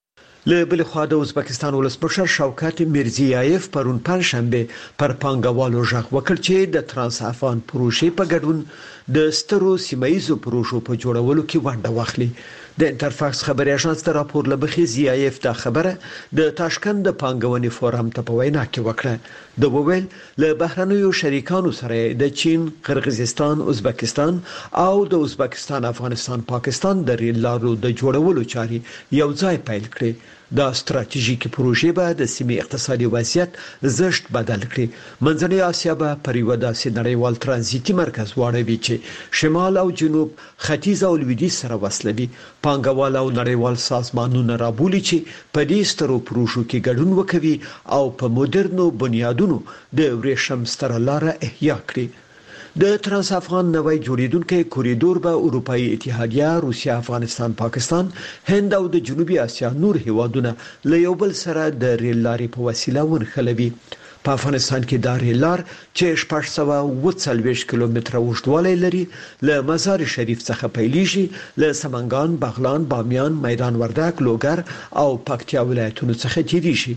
له بل خوا د ازبکستان ولسمشر شوکت میرزیایف پرون پنځشنبه پر پانګوالو ژغ وکړ چې د ترانس افغان پروژې په ګډون د سترو سیمایي پروژو په جوړولو کې ونډه واخلي. د انټرفاکس خبري اژانس د راپور لبخي زیایف د خبره د تاشکند د پانګونې فورم ته په وینا کې وکړه. د وویل له بهرنیو شریکانو سره د چین، قرغیزستان، ازبکستان او د ازبکستان، افغانستان، پاکستان د ریل لارو د جوړولو چاري یو ځای پیل کړي. دا ستراتیژیکي پروژې به د سیمې اقتصادي وضعیت زشت بدل کړي. منځنۍ اسیا به پر یو داسې نړیوال ترانزیتي مرکز واړوي چې شمال او جنوب، ختیځ او لویدیځ سره وصلوي. پانګوال او نړیوال سازمانونه رابولي چې په دې سترو پروژو کې ګډون وکوي او په مدرنو بنیادونو د ورېښم ستره لار احیا کړي. د ترانس افغان نوی جوړیدونکو کوریډور به اروپאי اتحادیه، روسیا، افغانستان، پاکستان، هند او د جنوبي اسیا نور هیوادونه له یو بل سره د ریل لارې په وسیله ونښلوي. په افغانستان کې د ریل لار چې شپږ سوه اووه څلوېښت کیلومتره اوږدوالی لري له مزار شریف څخه پیلیږي، له سمنګان، بغلان، بامیان، میدان وردګ، لوګر او پکتیا ولایتونو څخه تیریږي.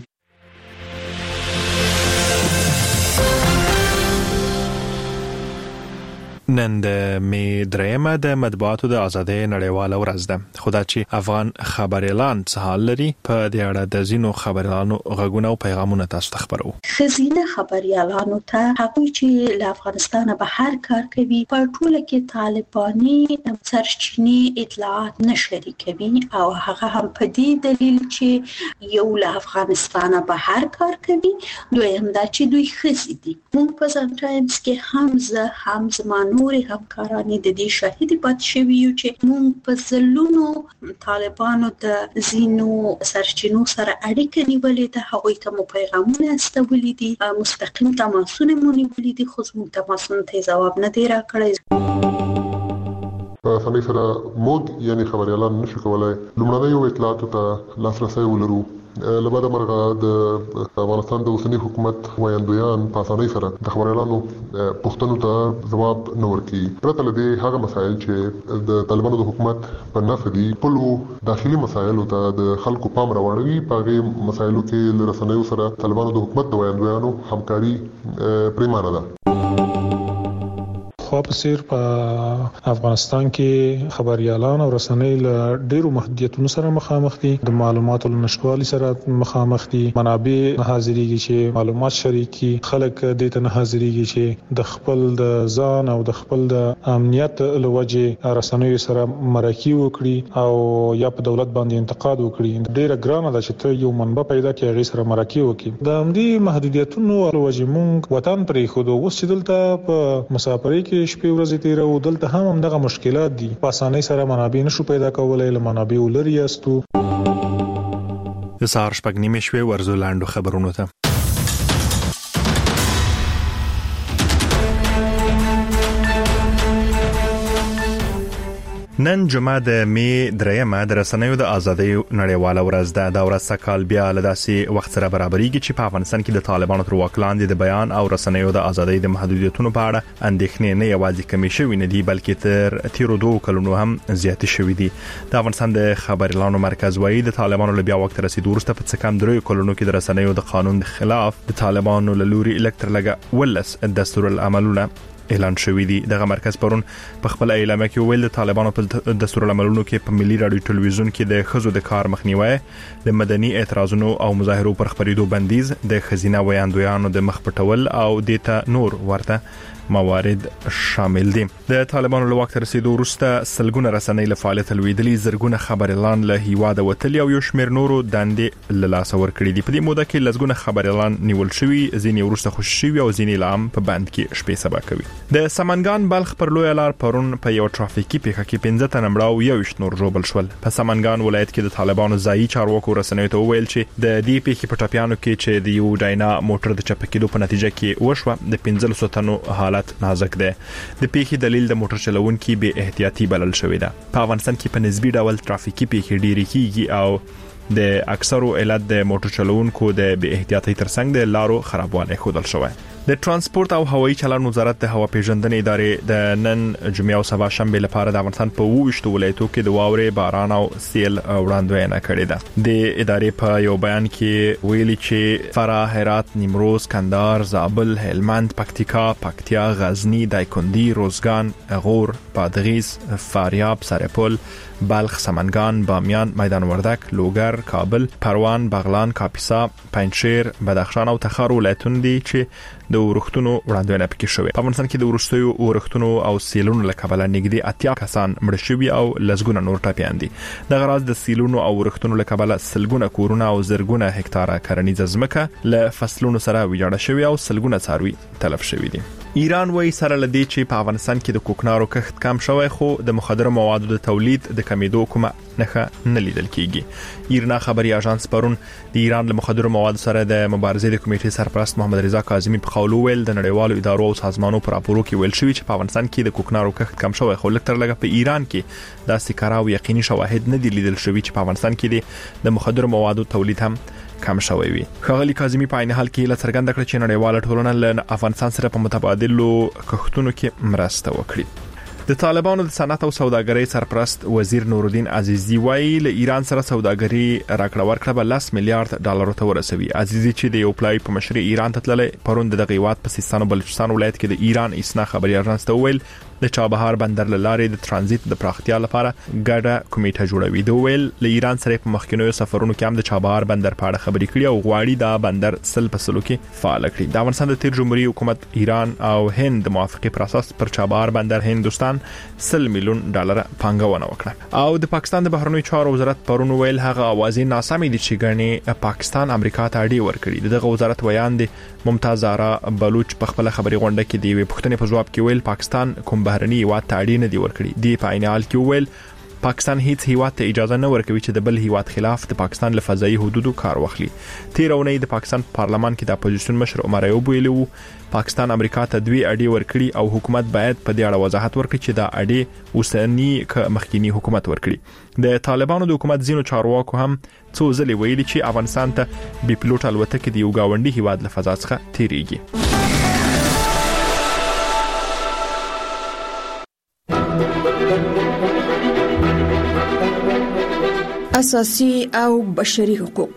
نن د می درېمه د مطبوعاتو د ازادۍ نړیواله ورځ ده. خو دا چې افغان خبريالان څه حال لري په دې اړه د ځینو خبريالانو غږونه او پیغامونه تاسو ته خبرو. خزینه خبريالانو ته هغه چې له افغانستان بهر کار کوي په ټوله کې طالباني سرچینی اطلاعات نشري کوي او هغه هم په دې دلیل چې یو له افغانستان بهر کار کوي، دویم دا چې دوی خزي دي. موږ په ځان ټایمز کې هم زه هم زما نورې همکارانې د دې شاهد پات شوي یو چې موږ په زلونو طالبانو د زینو سرچینو سره اړیکه نیولې ده، هغوی ته مو پیغامونه استولې دي، مستقیم تماسونه مو نیولې دي، خو زموږ تماسونه ته جواب نه دی راکړی. په سمې سره موږ یعنی خبريالان نشو کولای لومړنیو اطلاعاتو ته لاسرسی ولرو. لبدا مرغه د افغانستان د اوسنی حکومت وایندویان په اسانۍ سره د خبريالانو پوښتنو ته جواب نه ورکوي. پرته له دې هغه مسایل چې د طالبانو د حکومت په نفع دي خپلو داخلي مسایلو ته د خلکو پام راوړوي. په هغې مسایلو کې له رسنیو سره طالبانو د حکومت د وایندویانو همکاري پریمانه ده. خو په سیر په افغانستان کې خبريالان او رسنۍ له ډیرو محدودیتونو سره مخامخ دي، د معلوماتو نشټوالي سره مخامخ دي، منابع نه حاضرېږي چې معلومات شریکي، خلک دې ته نه حاضرېږي چې د خپل د ځان او د خپل د امنیت لوجه رسنۍ سره مرکه وکړي او یا په دولت باندې انتقاد وکړي. ډیره ګرانه ده چې ته یو منبع پیدا کړې هغه سره مرکه وکړي. د همدې محدودیتونو لوجه مونږ وطن پرې خو د اوس دلته په مسافرۍ کې شپې ورځې تیرو، دلته هم همدغه مشکلات دي. په اسانۍ سره منابع نشو پیدا کولای، له منابع لري یاستو. د سهار شپږ نیمې شوې ورزو لاندو خبرونو ته. نن جمعه د می درېمه د رسنیو د ازادۍ نړیواله ورځ ده. دا ورځ سکهال بیا له داسې وخت سره برابرېږي چې په افغانستان کې د طالبانو تر واک لاندې د بیان او رسنیو د ازادۍ د محدودیتونو په اړه اندېښنې نه یوازې کمې شوې نه دي، بلکې تر تیرو دوه کلونو هم زیاتې شوې دي. د افغانستان د خبريالانو مرکز وایي د طالبانو له بیا واک ته رسیدو وروسته په څه کم درې کلونو کې د رسنیو د قانون خلاف د طالبانو له لوري الکتر لګه ولس دستورالعملونه اعلان شوې دي. دغه مرکز پرون په خپل اعلامیه کې ویل د طالبانو په دستورالعملونو کې په ملي رادیو ټلویزیون کې د خزو د کار مخنیوي، د مدني اعتراضونو او مظاهرو پر خبرېدو بندیز، د خزینه ویاندویانو د مخ پټول او دیتا نور ورته موارد شامل دي. د طالبانو له وخت رسیدو وروسته سلګونه رسنۍ له فعالیت لویدلې، زرګونه خبريالان له هیواد وتلي او یو شمېر نورو دندې له لاس ورکړي دي. په دې موده کې لږونه خبريالان نیول شوي، ځینې وروسته خوشي شوي او ځینې لام په بند کې شپې سبا کوي. د سمنګان بلخ پر لوی لار پرون په یو ټرافیکي پیښه کې پنځه تنه مړه او یو نور ژوبل شول. په سمنګان ولایت کې د طالبانو ځایي چارواکو رسنیو ته وویل چې د دې پیښې په ټاپیانو کې چې د یو ډاینا موټر د چپه کېدو په نتیجه کې وشوه، د پنځه سوه تنو حالت نازک ده. د پیښې دلیل د موټر چلوونکي بې احتیاطي بلل شوې ده. په افغانستان کې په نسبي ډول ټرافیکي پیښې ډېرې کیږي او د اکثرو علت د موټر چلوونکو د بې احتیاطۍ ترڅنګ د لارو خرابوالی ښودل شوی. د ترانسپورت او هوایي چلند وزارت د هوا پیژندنې ادارې د نن جمعه او سبا شنبه لپاره د افغانستان په وویشتو ولایتو کې د واورې، باران او سیل وړاندوینه کړې ده. د ادارې په یو بیان کې ویلي چې فراه، هرات، نیمروز، کندهار، زابل، هلمند، پکتیکا، پکتیا، غزنی، دایکندی، روزګان، غور، بادغیس، فاریاب، سرپل، بلخ، سمنګان، بامیان، میدان وردک، لوګر، کابل، پروان، بغلان، کاپیسا، پنجشیر، بدخشان او تخار ولایتونه دي چې د ورښتونو وړاندوینه پکې شوې. په افغانستان کې د وروستیو ورښتونو او سیلونو له کبله نږدې اتیا کسان مړه شوي او لسګونه نور ټپیان دي. دغه راز د سیلونو او ورښتونو له کبله سلګونه کورونه او زرګونه هکتاره کرنیزه ځمکه له فصلونو سره ویجاړه شوې او سلګونه څاروي تلف شوي دي. ایران وایي سره لدی چې په افغانستان کې د کوکنارو کښت کم شوی، خو د مخدره موادو د تولید د کمیدو کومه نښه نه لیدل کیږي. ایرنا خبري اژانس پرون د ایران له مخدره موادو سره د مبارزې د کمیټې سرپرست محمد رضا کاظمی په قول ویل د نړیوالو ادارو او سازمانونو پر راپورو کې ویل شوی چې په افغانستان کې د کوکنارو کښت کم شوی، خو لکه تر لږه په ایران کې دا سکاره او یقیني شواهد نه دي لیدل شوی چې په افغانستان کې د مخدره موادو تولید هم کم شوی وي. ښاغلي کاظمی په عین حال کې له څرګنده کړ چې نړیواله ټولنه له افغانستان سره په متبادلو کښتونو کې مرسته وکړي. د طالبانو د صنعت او سوداګرۍ سرپرست وزیر نورالدین عزیزی وایي له ایران سره سوداګري راکړه ورکړه به لس میلیارډ ډالر ته ورسوي. عزیزی چې د یو پلای په مشرۍ ایران ته تللی، پرون د دغه هیواد په سیستان او بلوچستان ولایت کې د ایران اسنا خبري اژانس ته ویل د چابهار بندر لارې د ترانزیت د پراختیا لپاره ګډه کمیټه جوړوي. د ویل له ایران سره په مخکینیو سفرونو کې هم د چابهار بندر په اړه خبرې کړې او غواړي دا بندر سل په سلو کې فعال کړي. د افغانستان د تیر جمهوریت حکومت ایران او هند د موافقه پر اساس پر چابهار بندر هندستان سل میلیون ډالر پانګونه وکړه. او د پاکستان د بهرنیو چارو وزارت پرون ویل هغه اوازې ناسمې دي چې ګڼي پاکستان امریکا ته اړ ورکړي. دغه وزارت ویان دي ممتاز زارا بلوچ په خپل خبري غونډه کې دی پښتنې په جواب کې ویل پاکستان کوم بهرني هیواد ته اړ نه دی ورکړي. دی په عین حال کې ویل پاکستان هیڅ هیواد ته اجازه نه ورکوي چې د بل هیواد خلاف د پاکستان له فضایي حدودو کار واخلي. تیر اونۍ د پاکستان پارلمان کې د اپوزیشن مشر عمر ایوب ویلو پاکستان امریکا ته دوی اړ ورکړي او حکومت باید په دې اړه وضاحت ورکړي چې دا اړ اوسنی ک مخکینی حکومت ورکړي. د طالبانو د حکومت ځینو چارواکو هم څو ځلې ویلي چې افغانستان ته بي پلوټ الوتکې د یو گاونډي هیواد له فضا څخه تیریږي. اساسي او بشري حقوق.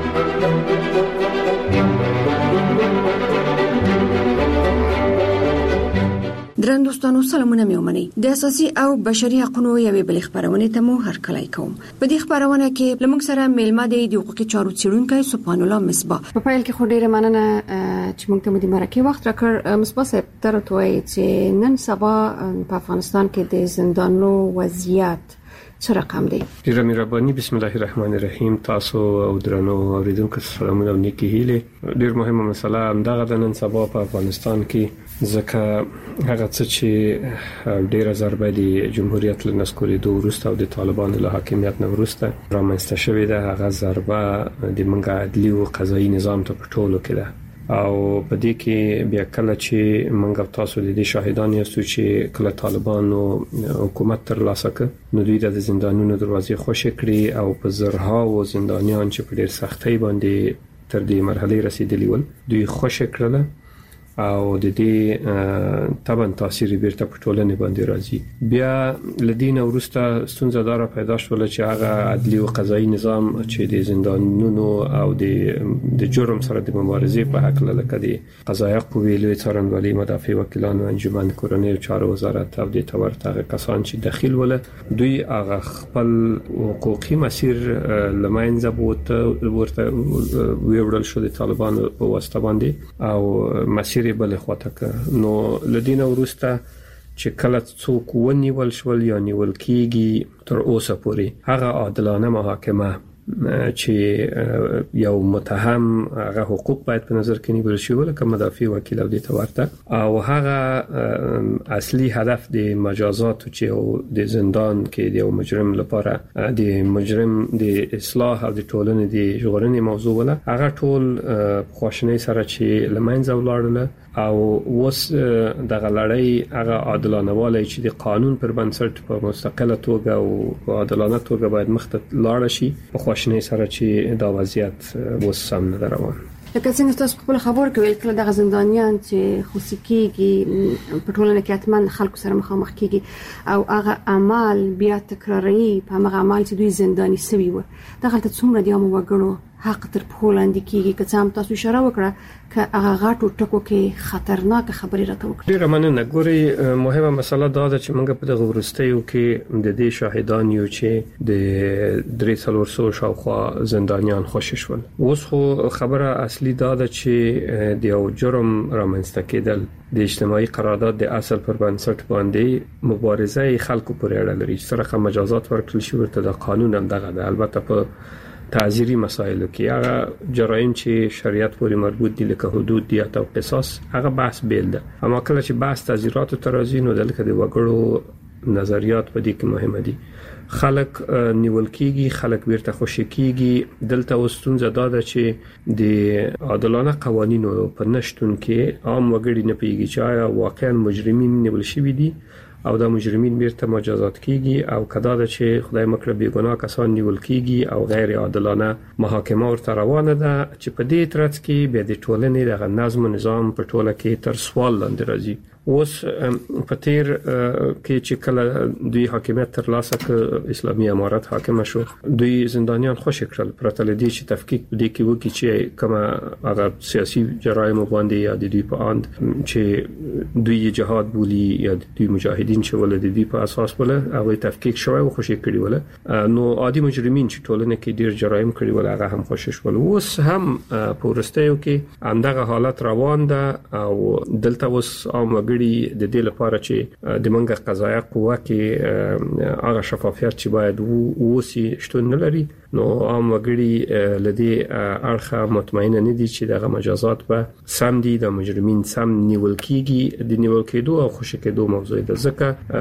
درندوستانو سلامونه میومني. د اساسي او بشري حقوقو یوې بل خبرونه ته مو هر کله کوم. په دې خبرونه کې لمونږ سره میلمه د حقوقي چارو څیړونکو سبحان الله مصباح. په پیل کې خو ډیره مننه چې موږ ته د مرکه وخت راکړ. مصباح صاحب تر توي چې نن سبا په افغانستان کې د زندانونو وضعیت څه رقم دی؟ ډیره مهرباني. بسم الله الرحمن الرحیم. تاسو او درنو اوریدونکو سلامونه او نیکی هیله. ډیر مهمه مسله همدغه د نن سبا په افغانستان کې ځکه هغه څه چې ډیره ضربه دی جمهوریت له نسکورېدو وروسته او د طالبانو له حاکمیت نه وروسته رامنځته شوې ده. هغه ضربه د منګه عدلي او قضایي نظام ته په ټولو کې ده او په دې کې بیا کله چې منګه تاسو د دې شاهدان یاستو چې کله طالبانو حکومت تر لاسه کړ نو دوی د زندانونو دروازې خوشې کړې او په زرهاو زندانیان چې په ډېر سختۍ باندې تر دې مرحله رسیدلی ول دوی خوشې کړل او د دې طبعا تاثیر بیرته په ټولنه باندې راځي. بیا لدین ورسته ستونزه دار پیدا شول چې هغه عدلي او قضایي نظام چې د زندانونو او د د جرم سره د مبارزې په حق لکه د قضایي قوې لوی څارنوالي مدافع وکیلانو انجمن کورنۍ چارو وزارت او د تورته کسان چې داخل ول دوی هغه خپل حقوقي مسیر لمنځه بوت ورته ویوړل شو د طالبانو په واسطه باندې او مسیر بل خواته نو لدینه ورسته چې کله څوک ونیول شول یا نیول کیږي تر اوسه پورې هغه عادلانه محاکمه چې یو متهم هغه حقوق باید په نظر کې نیول شي ولکه مدافع وکیل او د تورته او هغه اصلي هدف د مجازات چې د زندان کې د مجرم لپاره د مجرم د اصلاح او د ټولنې د ژغورنې موضوع ولا هغه ټول خوشنۍ سره چې لمنځه ولاړل او وس د غلړی هغه عادلانه والي چې د قانون پر بنسټ په مستقله توګه او عادلانه توګه باید مخته لاړ شي په خوشنۍ سره چې دا وضعیت وسم نه روان. لکه څنګه تاسو خپل خبر کوي کله د زندانیان چې خوسکیږي په ټولنه کې اتمن خلکو سره مخامخ کیږي او هغه اعمال بیا تکراری په هغه اعمال چې دوی زنداني سوي و دغه ته څومره دی مو وګړو حق تر په وړاندې کیږي که څه هم تاسو اشاره وکړه ک هغه غاټو ټکو کې خطرناک خبرې راته وکړه. ډیره مننه. ګوري مهمه مسله دا ده چې موږ په دغه ورستیو کې د دې شاهدان یو چې د درې څلور سو شاوخوا زندانیان خوشی شول. اوس خو خبره اصلي دا ده چې د یو جرم رامنځته کېدل د اجتماعي قرارداد د اصل پر بنسټ باندې مبارزه خلکو پورې اړه لري. سره مجازات ورکړل شي ورته د قانون هم دغه ده. البته په تعزیری مسایلو کې هغه جرایم چې شریعت پورې مربوط دي لکه حدود دیت او قصاص هغه بحث بیل ده. اما کله چې بحث تعزیرات او ترازی نو دلته د وګړو نظریات په دې کې مهمه دي. خلک نیول کیږي خلک بیرته خوشی کیږي. دلته وستونزه دا ده چې د عادلانه قوانینو په نشټون کې عام وګړي نه پیږي چې آیا واقعا مجرمین نیول شوي دي او دا مجرمین بیرته مجازات کیږي او کدا ده چې خدای مکړه بیګناه کسان نیول کیږي او غیر عادلانه محاکمه ورته روانه ده چې په دې ترڅ کې به د ټولنې د نظم او نظام په ټوله کې تر سوال لاندې راځي. اوس په تیر کې چې کله دوی حاکمیت تر لاسه ک اسلامي امارات حاکم شو دوی زندانیان خوشی کړل پرته لدی چې تفکیک دې کې وکړي چې کومه هغه سیاسي جرایم باندې یا د دوی په اند چې دوی جهاد بولی یا دوی مجاهدین چې ول د دوی په اساس بوله هغه تفکیک شوی او خوشی کړي ولا نو عادي مجرمین چې ټولنه کې ډیر جرایم کړي ولا هغه هم خوشی شول اوس هم په ورستیو کې اندغه حالت روان ده او دلته اوس عام وګړي د دې لپاره چې د منګه قضایه قوه کې هغه شفافیت چې باید ووسی شتون نه لري نو عام وګړي لدی اړخه مطمئن نه دي چې دغه مجازات به سم دي د مجرمین سم نیول کیږي د نیول کېدو او خوشی کېدو موضوع ده ځکه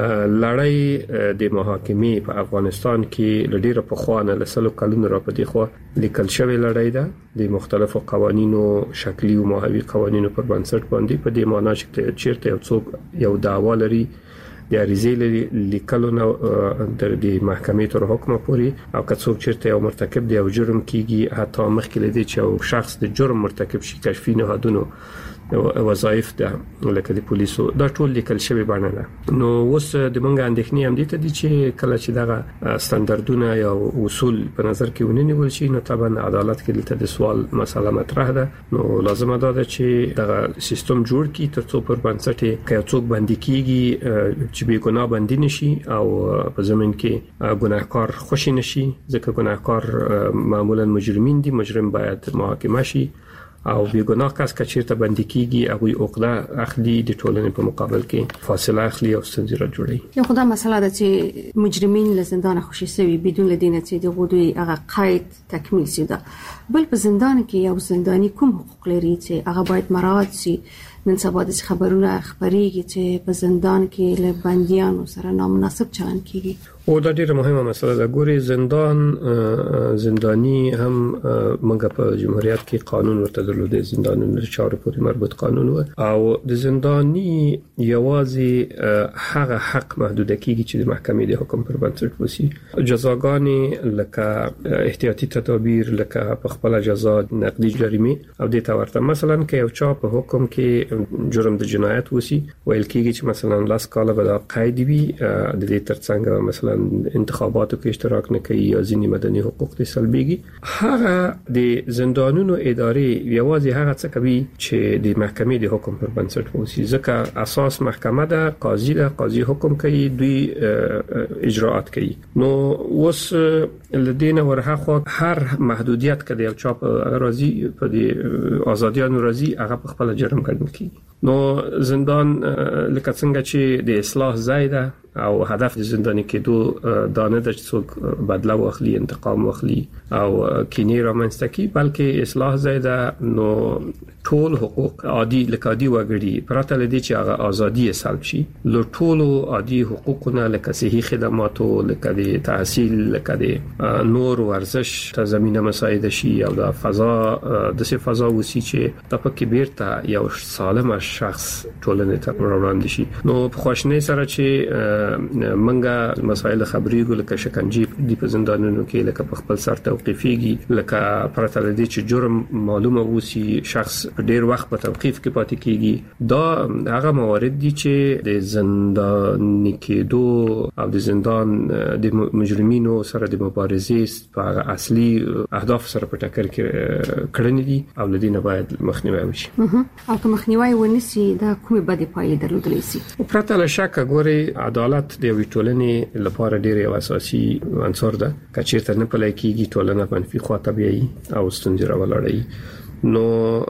لړۍ د محاکمې په افغانستان کې لډیره په خوانه لسلو کلونو را پدې خو لیکل شوی لړۍ ده د مختلفو قوانینو شکلی او ماهوی قوانینو پر بنسټ باندې په دې معنی چې چیرته یو څوک یو دعوا لري د اړیزې لیکلو نو در د محکمې تر حکم پورې او که څوک چیرته یو مرتکب دی او جرم کیږي حتی مخکې لدی چې یو شخص د جرم مرتکب شي کشفي نهادونو وظایف ده لکه د پولیسو دا ټول لیکل شوی باندې ده نو اوس د منګه اندېښنې هم دي ته دي چې کله چې دغه ستاندردونه یا اصول په نظر کې ونی نیول شي نو طبعا عدالت کې دلته د سوال مسله مطرح ده نو لازم ده چې دغه سیستم جوړ کی ترڅو پر بنسټ کې څوک باندې کیږي چې به ګناه باندې نشي او په زمين کې ګناهکار خوشی نشي ځکه ګناهکار معمولا مجرمین دي مجرم باید محاکمه شي او بی ګناه کس که چیرته باندې کیږي هغه عقده اخلي د ټولنې په مقابل کې فاصله اخلي او ستونزې جوړي یو خدای مسله ده چې مجرمین له زندان خوشی سوي بدون لدینه چې د غوډوي هغه قید تکمیل شي ده بل په زندان کې یو زنداني کوم حقوق لري چې هغه باید مراعات شي نن سبا د خبرونه خبريږي چې په زندان کې له بنديانو سره نامناسب چلند کیږي او دا ډیره مهمه مسله ده ګوري زندان زندانی هم موږ په جمهوریت کې قانون ورته درلوده زندانونو چارو پورې مربوط قانون و او د زندانی یوازې هغه حق محدود کیږي چې د محکمې د حکم پر بنسټ وسی جزاګانی لکه احتیاطي تدابیر لکه په خپل جزا نقدي جریمه او د تا ورته مثلا کې یو چا په حکم کې جرم د جنایت وسی ویل کیږي چې مثلا لاس کاله به قید وي د دې ترڅنګ مثلا انتخاباتو کې اشتراک نه کوي یا ځینې مدني حقوق دي سلبيږي هغه د زندانونو ادارې یوازې هغه څه کوي چې د محکمې د حکم پر بنسټ وسی ځکه اساس محکمه ده قاضي ده قاضي حکم کوي دوی اجراءات کوي نو اوس لدينا ورها خو هر محدودیت کده یو چاپ راضي په د ازادیانو راضي هغه په خپل جرم ګڼل کیږي نو زندان لکه څنګه چې د اصلاح ځای ده او هدف د زنداني کېدو دا نه ده چې څوک بدلا واخلي انتقام واخلي او کینې رامنځته کوي بلکې اصلاح ځای ده نو ټول حقوق عادي لکه عادي وګړي پرته لدی چې هغه ازادي سلب شي له ټولو عادي حقوقونه لکه صحي خدماتو لکه د تحصیل لکه د نور ورزش ته زمينه مساعده شي او د فضا د سي فضا وسی چې د پکې بیرته یو سالم شخص ټولنې ته وړاندې شي نو په خوشنۍ سره چې منګه مسایل خبري ګل لکه شکنجه د زندانونو کې لکه په خپل سر توقيفيږي لکه پرته لدی چې جرم معلومه وسی شخص ډیر وخت په توقيف کې پاتې کیږي دا هغه موارد دي چې د زندان کېدو او د زندان د مجرمینو سره د مبارزې په اصلي اهداف سره په ټکر کې کړنې دي او لدینه باید مخنیوي وشي او که مخنیوي ونسی دا کومه بده پایلې درلودلی شي پرته له شک ګوري عدالت د وی ټولنې لپاره ډیر یو اساسي عنصر ده کچېرته نه پلي کیږي ټولنه منفي خوا طبيعي او ستونزې راولړي نو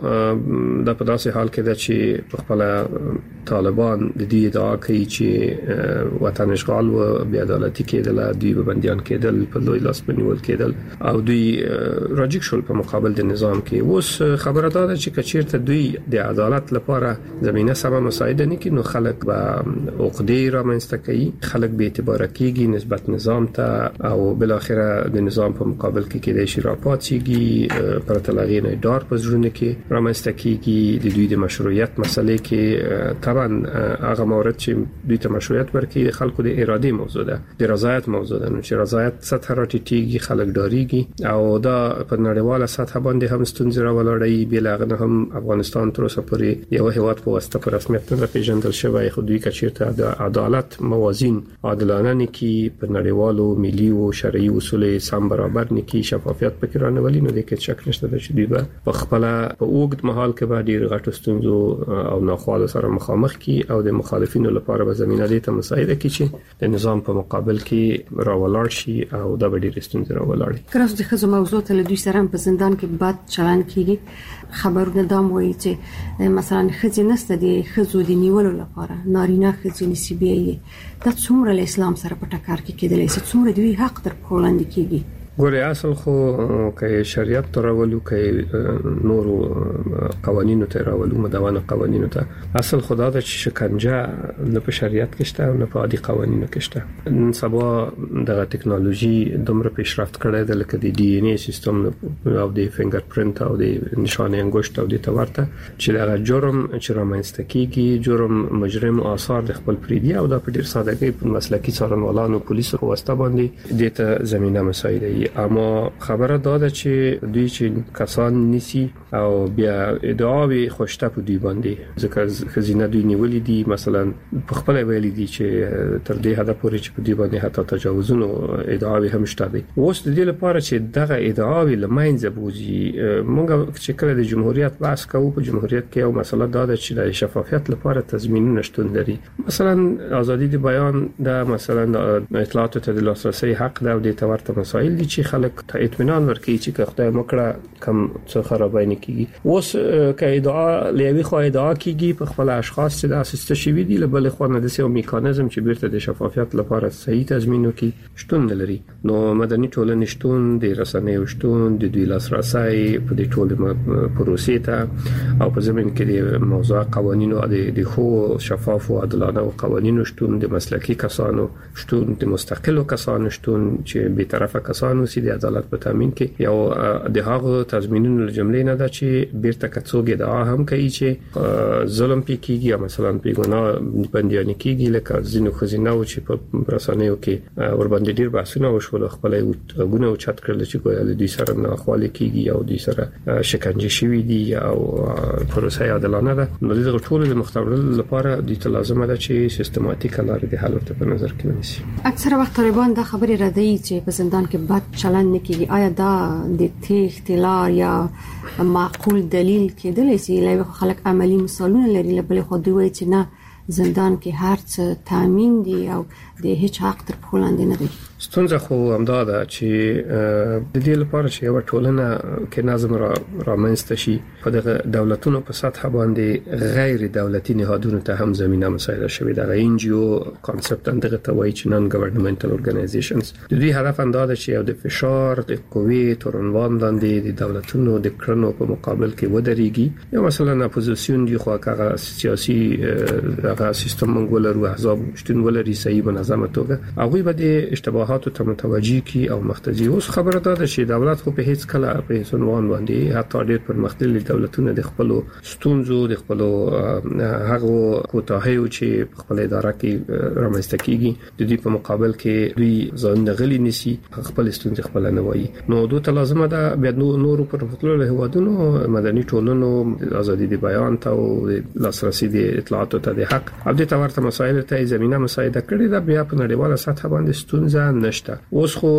دا په داسې حال کې ده چې په خپل طالبان د دې ادعا کوي چې وطن اشغال او بې عدالتي کېدل دوی به بنديان کېدل په لوی لاس بنول کېدل او دوی راجیک شول په مقابل د نظام کې اوس خبره ده چې کچېرته دوی د عدالت لپاره زمينه سبا مساعده نه کوي نو خلک به عقدې رامنځته کوي خلک به اعتبار کېږي نسبت نظام ته او بل اخره د نظام په مقابل کې کېدای شي راپاتېږي پر تلغې نه دار پزړونه کې رامنځته کیږي د دوی د مشروعیت مسلې کې طبعا هغه مورد چې دوی ته مشروعیت ورکړي خلکو د اراده موضوع ده د رضایت موضوع ده نو چې رضایت سطح راټیټيږي خلک ډاریږي او دا په نړیواله سطح باندې هم ستونزې راولړي بلغه هم افغانستان تر اوسه پورې یو هیواد په واسطه پر رسمیت نه پیژندل شوی خو دوی کچیرته د عدالت موازین عادلانه نکي په نړیوالو ملي او شرعي اصول سم برابر نکي شفافیت پکې رانولي نو د کې شک نشته چې دوی په خپل په اوږد مهال کې به ډیر غټ ستونزو او ناخوالو سره مخامخ کی او د مخالفینو لپاره به زمينه دي ته مساعده کی چې د نظام په مقابل کې راولار شي او د ډیر ستونزې راولاري کراس د خزو موضوع ته دوی سره په زندان کې بد چلن کیږي خبرونه دام وایي چې مثلا خزي نسته د خزو د نیولو لپاره نارینه خزي نسبی د څومره له اسلام سره په ټکر کې کېدلی چې څومره دوی حق تر وړاندې کیږي ګوري اصل خو کې شریعت ترولو کې نورو قوانینو ته راولو مدونه قوانینو ته اصل خدا د شکنجه نه په شریعت کې شته نه په عادي قوانینو کې شته نن سبا د ټکنالوژي دومره پیشرفت کړی د لکه د ډي ان اي سیستم او د فینګر پرینټ او د نشانه انګشت او د تورته چې دا جرم چې رامنځته کیږي جرم مجرم او آثار د خپل پریدي او د په ډیر سادهګۍ په مسلکي څارنوالانو پولیسو په واسطه باندې د ته زمينه مساعده اما خبره داده چې دوی چې کسان نسی او بیا ادعاوی خوشته په دوی باندې ځکه خزینه دوی نیولې دي مثلا په خپل ویلي دي چې تر دې حد پورې چې په دوی باندې حتی تجاوزونو ادعاوی هم شته دي اوس د دې لپاره چې دغه ادعاوی لمنځه بوزي موږ چې کله د جمهوریت بحث کوو په جمهوریت کې یو مسله داده چې د شفافیت لپاره تضمینونه شتون لري مثلا ازادي د بیان د مثلا اطلاعات ته د لاسرسي حق ده او د تورته مسایل دي چې خلک ته اطمینان ورکړي چې خدای مکړه کم څه خرابای نه کیږي اوس کې ادعا لوي خو ادعا کیږي په خپل اشخاص چې د اسسته شوی دي لبل خو نه د سیو میکانیزم چې بیرته د شفافیت لپاره صحیح تضمین وکړي شتون لري نو مدني ټولنې شتون د رسنیو شتون د دوی لاسرسي په دې ټول پروسې ته او په زمين کې د موضوع قوانینو د خو شفاف او عادلانه قوانینو شتون د مسلکي کسانو شتون د مستقلو کسانو شتون چې به طرفه کسانو سي د عدالت په تامین کې یو د هغه تضمینونو جملې نه ده چې بیرته کڅوګه دا هم کوي چې ظلم پی کیږي مثلا پیګونه بنديان کیږي لکه ځینو خزینه او چې په رسنیو کې ور باندې ډیر بحثونه وشول خپل غونه او چت کړل چې ګویا دوی سره نه خواله کیږي او دوی سره شکنجه شوی دي او پروسه عادلانه ده نو دغه ټول د مختبر لپاره د لازمه ده چې سیستماتیک لار د حل ته په نظر کې ونیسي اکثره وخت طالبان دا خبري ردی چې په زندان کې بد چلن نه کیږي آیا دا د تېښتې لار یا معقول دلیل کېدلی شي لکه خلک عملی مثالونه لري لبل خو دوی چې نه زندان کې هر څه تامین دي او د هیڅ حق تر پولاند نه دي ستونزه خو همدا ده چې د دې لپاره چې یو ټولنه کې نظم را رامنځته شي په دغه دولتونو په سطح باندې غیر دولتي نهادونو ته هم زمينه مساعده شوي د ان جی او کانسپټ اندغه ته وایي چې نن ګورنمنټل اورګنایزیشنز د دې هدف انده ده چې یو د فشار د قوی تورنوان باندې د دولتونو د کړنو په مقابل کې ودرېږي یو مثلا اپوزیسیون دی خو هغه سیاسي هغه سیستم منګول او احزاب شتون ولري صحیح منظمه توګه هغه به د اشتباه ته متوجي کی او مختزي اوس خبره ده چې دولت خو په هیڅ کله په عنوان باندې حتی ډېر پرمختللي دولتونه د خپل ستونزو د خپل هغه کوتاهي او چې خپل اداره کې رامنځته کیږي د دې په مقابل کې دوی ځان غلي نسی خپل ستونزې خپل نه وایي نو دوی ته لازمه ده بیا نور پرمختللي هوادونو مدني ټولنو ازادي د بیان ته او لاسرسي د اطلاعاتو ته د حق او د تورته مسایل ته زمينه مساعده کړې ده بیا په نړیواله سطح باندې ستونزه نشته اوس خو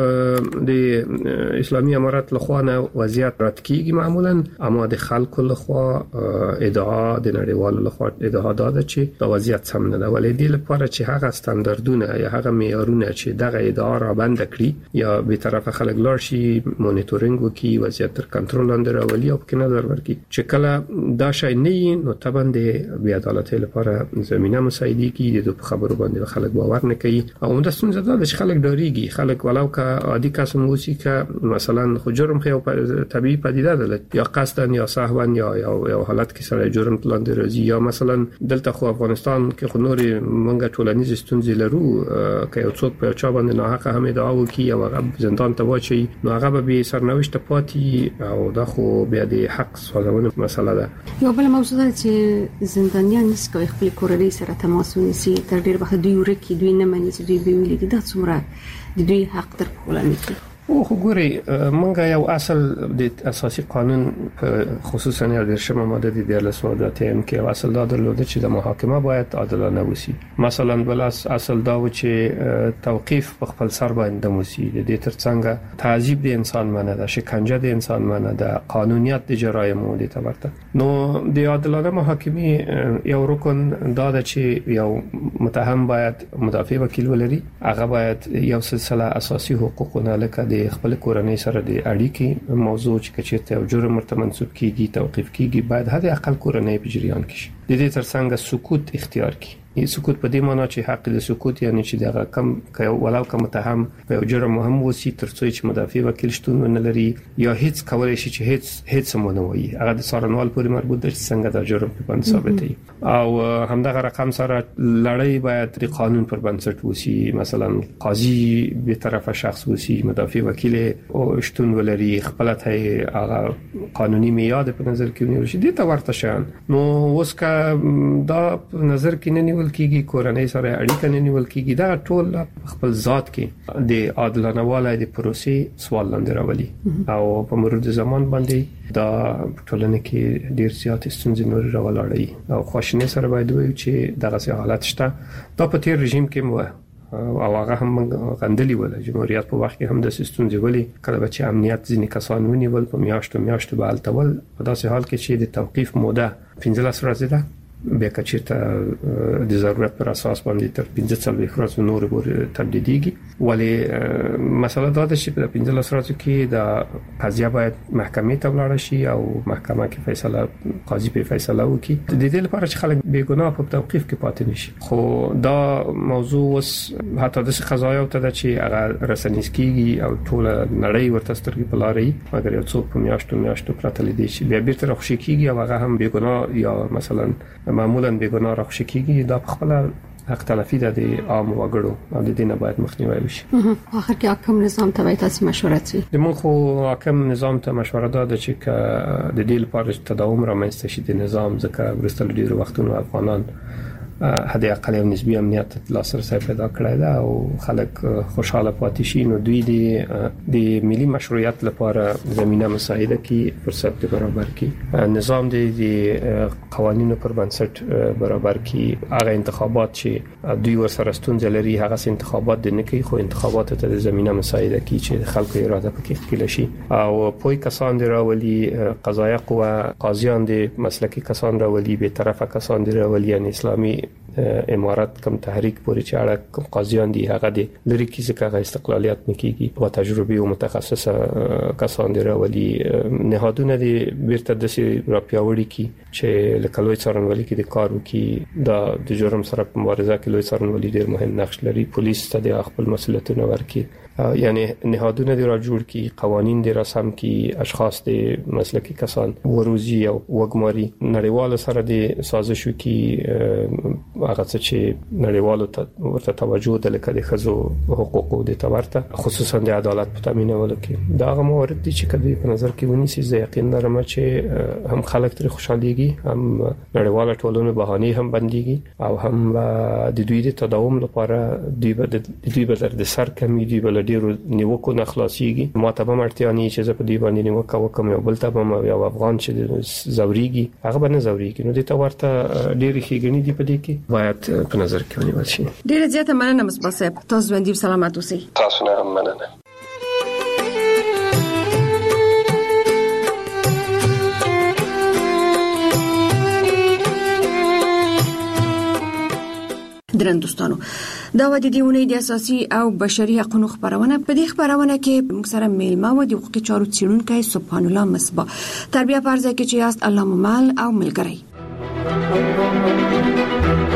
د اسلامي امارات لخوا نه وضعیت رات کیږي معمولا اما د خلکو لخوا ادعا د نړیوالو لخوا ادعا ده چې د وضعیت سم نه ده ولې د لپاره چې هغه ستاندردونه یا هغه معیارونه چې دغه ادعا را بند کړي یا به طرف خلک لار شي مونیټورینګ وکي وضعیت تر کنټرول لاندې راولي او کې نظر ورکړي چې کله دا شای نه نو تبند بیا عدالت لپاره لپاره زمينه مساعده کیږي د خبرو باندې خلک باور نه کوي او د ستونزه دا چې خلک ډاریږي خلک ولو که عادي کس موسی که مثلا خو جرم خو طبيعي پدیده ده یا قصدن یا سهوا یا یا حالت کې سره جرم پلان راځي یا مثلا دلته خو افغانستان کې خو نور منګه ټولنیز ستونزې لرو که یو څوک په چا باندې نه حق هم دعا وکي او هغه زندان ته واچي نو هغه به سرنوشت پاتې او دا خو بیا د حق سوالونه مسله ده. یو بل موضوع ده چې زندانیان نس کوي خپل کورنۍ سره تماس ونیسي تر ډیر وخت دوی ورکی دوی نه مني چې دوی به ویلي دا څومره د دوی حق تر کولای او خو ګوري مونږه یو اصل د اساسي قانون خصوصا د شمه ماده د دیارلس ماده تیم کې اصل دا درلوده چې د محاکمه باید عادلانه وسی. مثلا بل اصل دا و چې توقيف په خپل سر باندې موسی د دې ترڅنګ تعذيب د انسان منه ده شکنجه د انسان منه ده قانونیت د جرایم د تبرته نو د عادلانه محاکمه یو رکن دا ده چې یو متهم باید مدافع وکیل ولري هغه باید یو سلسله اساسي حقوقونه لکه د خپل کورنۍ سره د اړیکې موضوع چې کچته او جرم مرته منسوب کیږي توقيف کیږي باید حد اقل کورنۍ په جریان کې شي د دې ترڅنګ سکوت اختیار کړي. سکوت په دې معنی چې حق د سکوت یعنی چې دغه کم ولو کوم متهم په جرم مهم وسی ترڅو چې مدافع وکیل شتون نه لري یا هیڅ کولای شي چې هیڅ هیڅ مونږ وایي هغه د سارنوال پورې مربوط دي څنګه د جرم په باندې ثابتي او همدغه رقم سره لړۍ باید د قانون پر بنسټ وسی مثلا قاضي به طرفه شخص وسی مدافع وکیل او شتون ولري خپل ته هغه قانوني معیار په نظر کې ونیول شي د تورته شان نو اوس کا دا په نظر کې نه نیول کیږي کورنۍ سره اړیکه نه نیول کیږي دا ټول خپل ذات کې د عادلانه والي د پروسې سوال لاندې راولي او په مرور زمان باندې دا ټولنه کې ډیر زیات ستونزې نور راولاړي او خوشنه سره باید وي چې دغه حالت شته دا په تیر رژیم کې مو او هغه هم غندلي ولا جمهوریت په وخت کې هم د ستونزې ولي کله چې امنیت ځینې کسان ونیول په میاشتو میاشتو به التول په داسې حال کې چې د توقيف موده پنځلس ورځې ده به کچته د ضرورت پر اساس باندې تر پنځه څلوېښت ورځې نور ور تبدیديږي ولی مسله دا ده چې په پنځلس ورځو کې د قضیه باید محکمې ته ولاړ شي او محکمه کې فیصله قاضي په فیصله وکړي د دې لپاره چې خلک بې ګناه په توقيف کې پاتې نشي خو دا موضوع وس حتی د قضایا ته چې هغه رسنیز کیږي او ټول نړۍ ورته سترګې بلاري مګر یو څوک په میاشتو میاشتو پراته لیدي چې بیا بیرته راخشي کیږي او هغه هم بې ګناه یا مثلا معمولا بې ګناه راخشي کیږي دا په خپل حق تلفي د عام وګړو او د دینه باید مخنیوي وشي. اخر کې حکم نظام ته باید تاسو مشوره شي د مونږ خو حکم نظام ته مشوره ده چې د دې لپاره تداوم رامنځته شي د نظام ځکه ورستل ډیر وختونه افغانان هدي اقل یو نسبی امنیت لاسرسي پیدا کړی دا او خلک خوشاله پاتې شي نو دوی د ملي مشروعیت لپاره زمينه مساعده کی فرصت برابر کی نظام د قوانینو پر بنسټ برابر کی هغه انتخابات چې دوی ورسره ستونزې لري هغه انتخابات د نه کوي خو انتخابات ته د زمينه مساعده کی چې خلکو اراده پکې خپل شي او پوی کسان دی راولي قضایه قوه قاضیان دی مسلکی کسان راولي به طرفه کسان دی راولي یعنی اسلامي امارات کم تحریک پورې چاړه کم قاضیان دي هغه دي لري کی څخه استقلالیت نکېږي او تجربه او متخصصه کسان دي راولي نهادونه دي بیرته د سي راپیاوړي کی چې لکه لوی څارنوالي کې د کارو کې د د جرم سره په مبارزه کې لوی څارنوالي ډیر مهم نقش لري پولیس ته د خپل مسولیتونه ورکړي یعنی نهادونه دي را جوړ کی قوانین دي را سم کی اشخاص دي مسلکی کسان وروزی او وګماري نړیوال سره دي سازش کی هغه چې نړیوالو ته ورته توجه د لکه د خزو حقوقو د تورته خصوصا د عدالت په تامینولو کې دا هغه موارد دي چې کله په نظر کې ونیسي زه یقین لرم چې هم خلک تر خوشاليږي هم نړیوال ټولنه بهاني هم بنديږي او هم د دوی د تداوم لپاره دوی به د دوی به د سر کمی دی بل ډیرو نیوکو نه خلاصيږي ما ته به مرتیا نه چې زه په دې باندې نیوکه وکم یو بل ته به یو افغان چې زوريږي هغه به نه زوريږي نو د تورته ډیره خېګنی دی په دې کې باید په نظر کې ونیول شي. ډیره زیاته مننه مصباح صاحب تاسو باندې سلامات اوسئ. تاسو نه هم مننه. درندوستانو دا و د دیونه د اساسي او بشري حقوقو خبرونه په دې خبرونه کې موږ سره میلمه و د حقوقي چارو څیړونکو سبحان الله مصباح تربیه پرځه کې چې یاست الله ممل او ملګری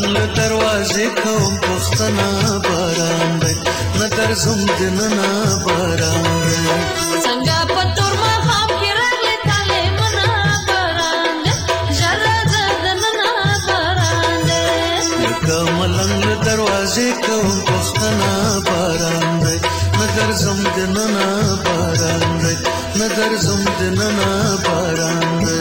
ملنګ له دروازې کوم پښتنه باران دی نه درځم دننه باران دی څنګه په تور مخام کې راغلی تاله منا باران دی ژړه دننه باران دی لکه ملنګ له دروازې کوم پښتنه باران دی نه درځم دننه باران دی نه درځم دننه باران دی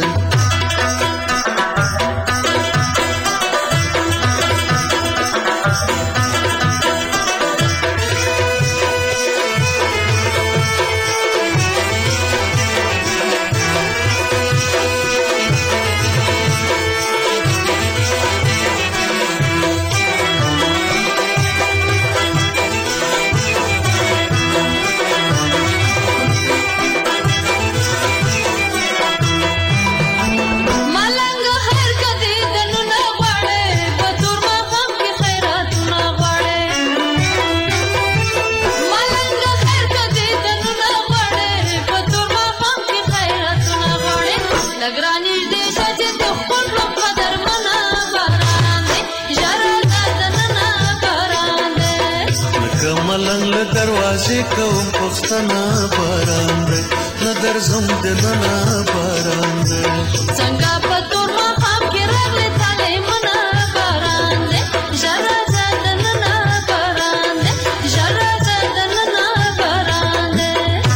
دروازې کوم پښتنه باران دی نه درځم دننه باران دی څنګه په تور مخام کې راغلی تاله منا باران دی ژړه دننه باران دی ژړه دننه باران دی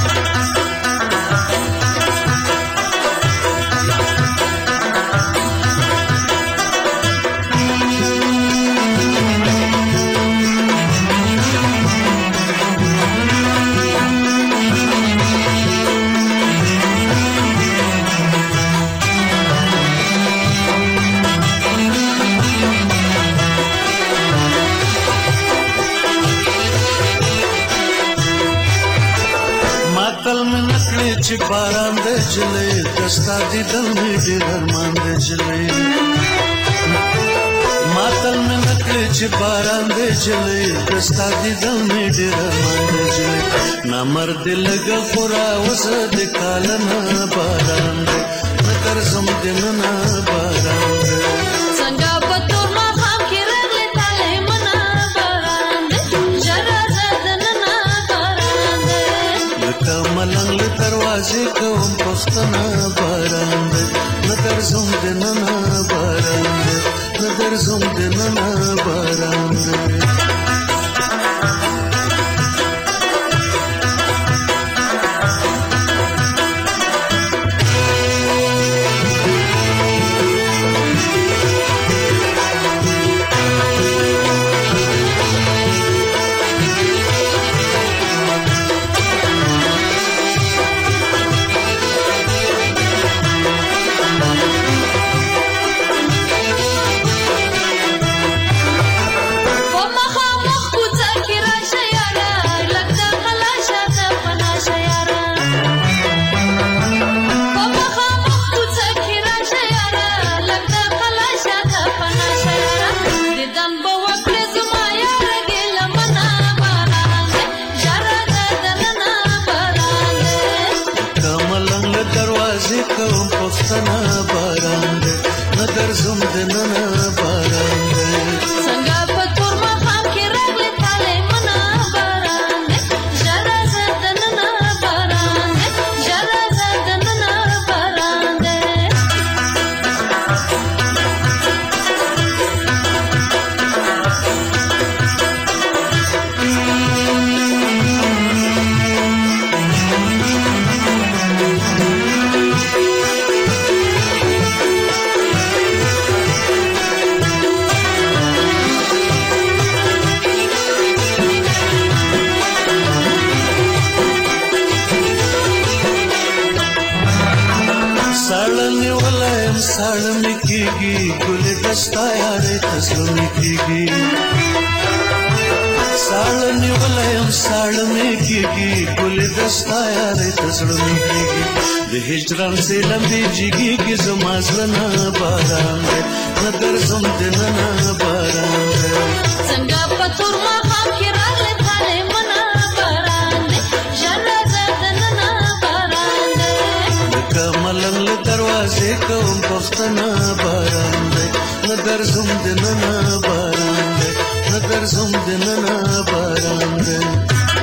چې باران د جلې دستا دي دل می ډېر ارمان د جلې ماتل مې نکړې چې باران د جلې دستا دي دل می ډېر ارمان د جلې نامرد لګ خورا وسه د کالنا باران د نظر زم دننا باران د څنګه په تور مخام کې راغلی تاله منا باران د ژړه دننه باران د لکه ملنګ دروازې کوم پښتنه باران دی نه درځم دننه باران دی نه درځم دننه باران دی کوم پښتنه باران دی نه درځم دننه باران دی څنګه په تور مخام کې راغلی تاله منا باران دی ژړه دننه باران دی ژړه دننه باران دی साड़ में कीगी गुल दस्ता यारे तस्ल में कीगी साड़ निवलयम साड़ में कीगी गुल दस्ता यारे तस्ल में कीगी दे हिजरन से लंबी जिगी की जमाजलना बारान दे नगर समदना बारान दे संगा पतुर मखाम की रागले थाले मना बारान दे जरा जदना बारान दे कमलंग दरवाजे कोम पख्तना बारान दे نگر زم دننا باران دے نگر زم دننا باران دے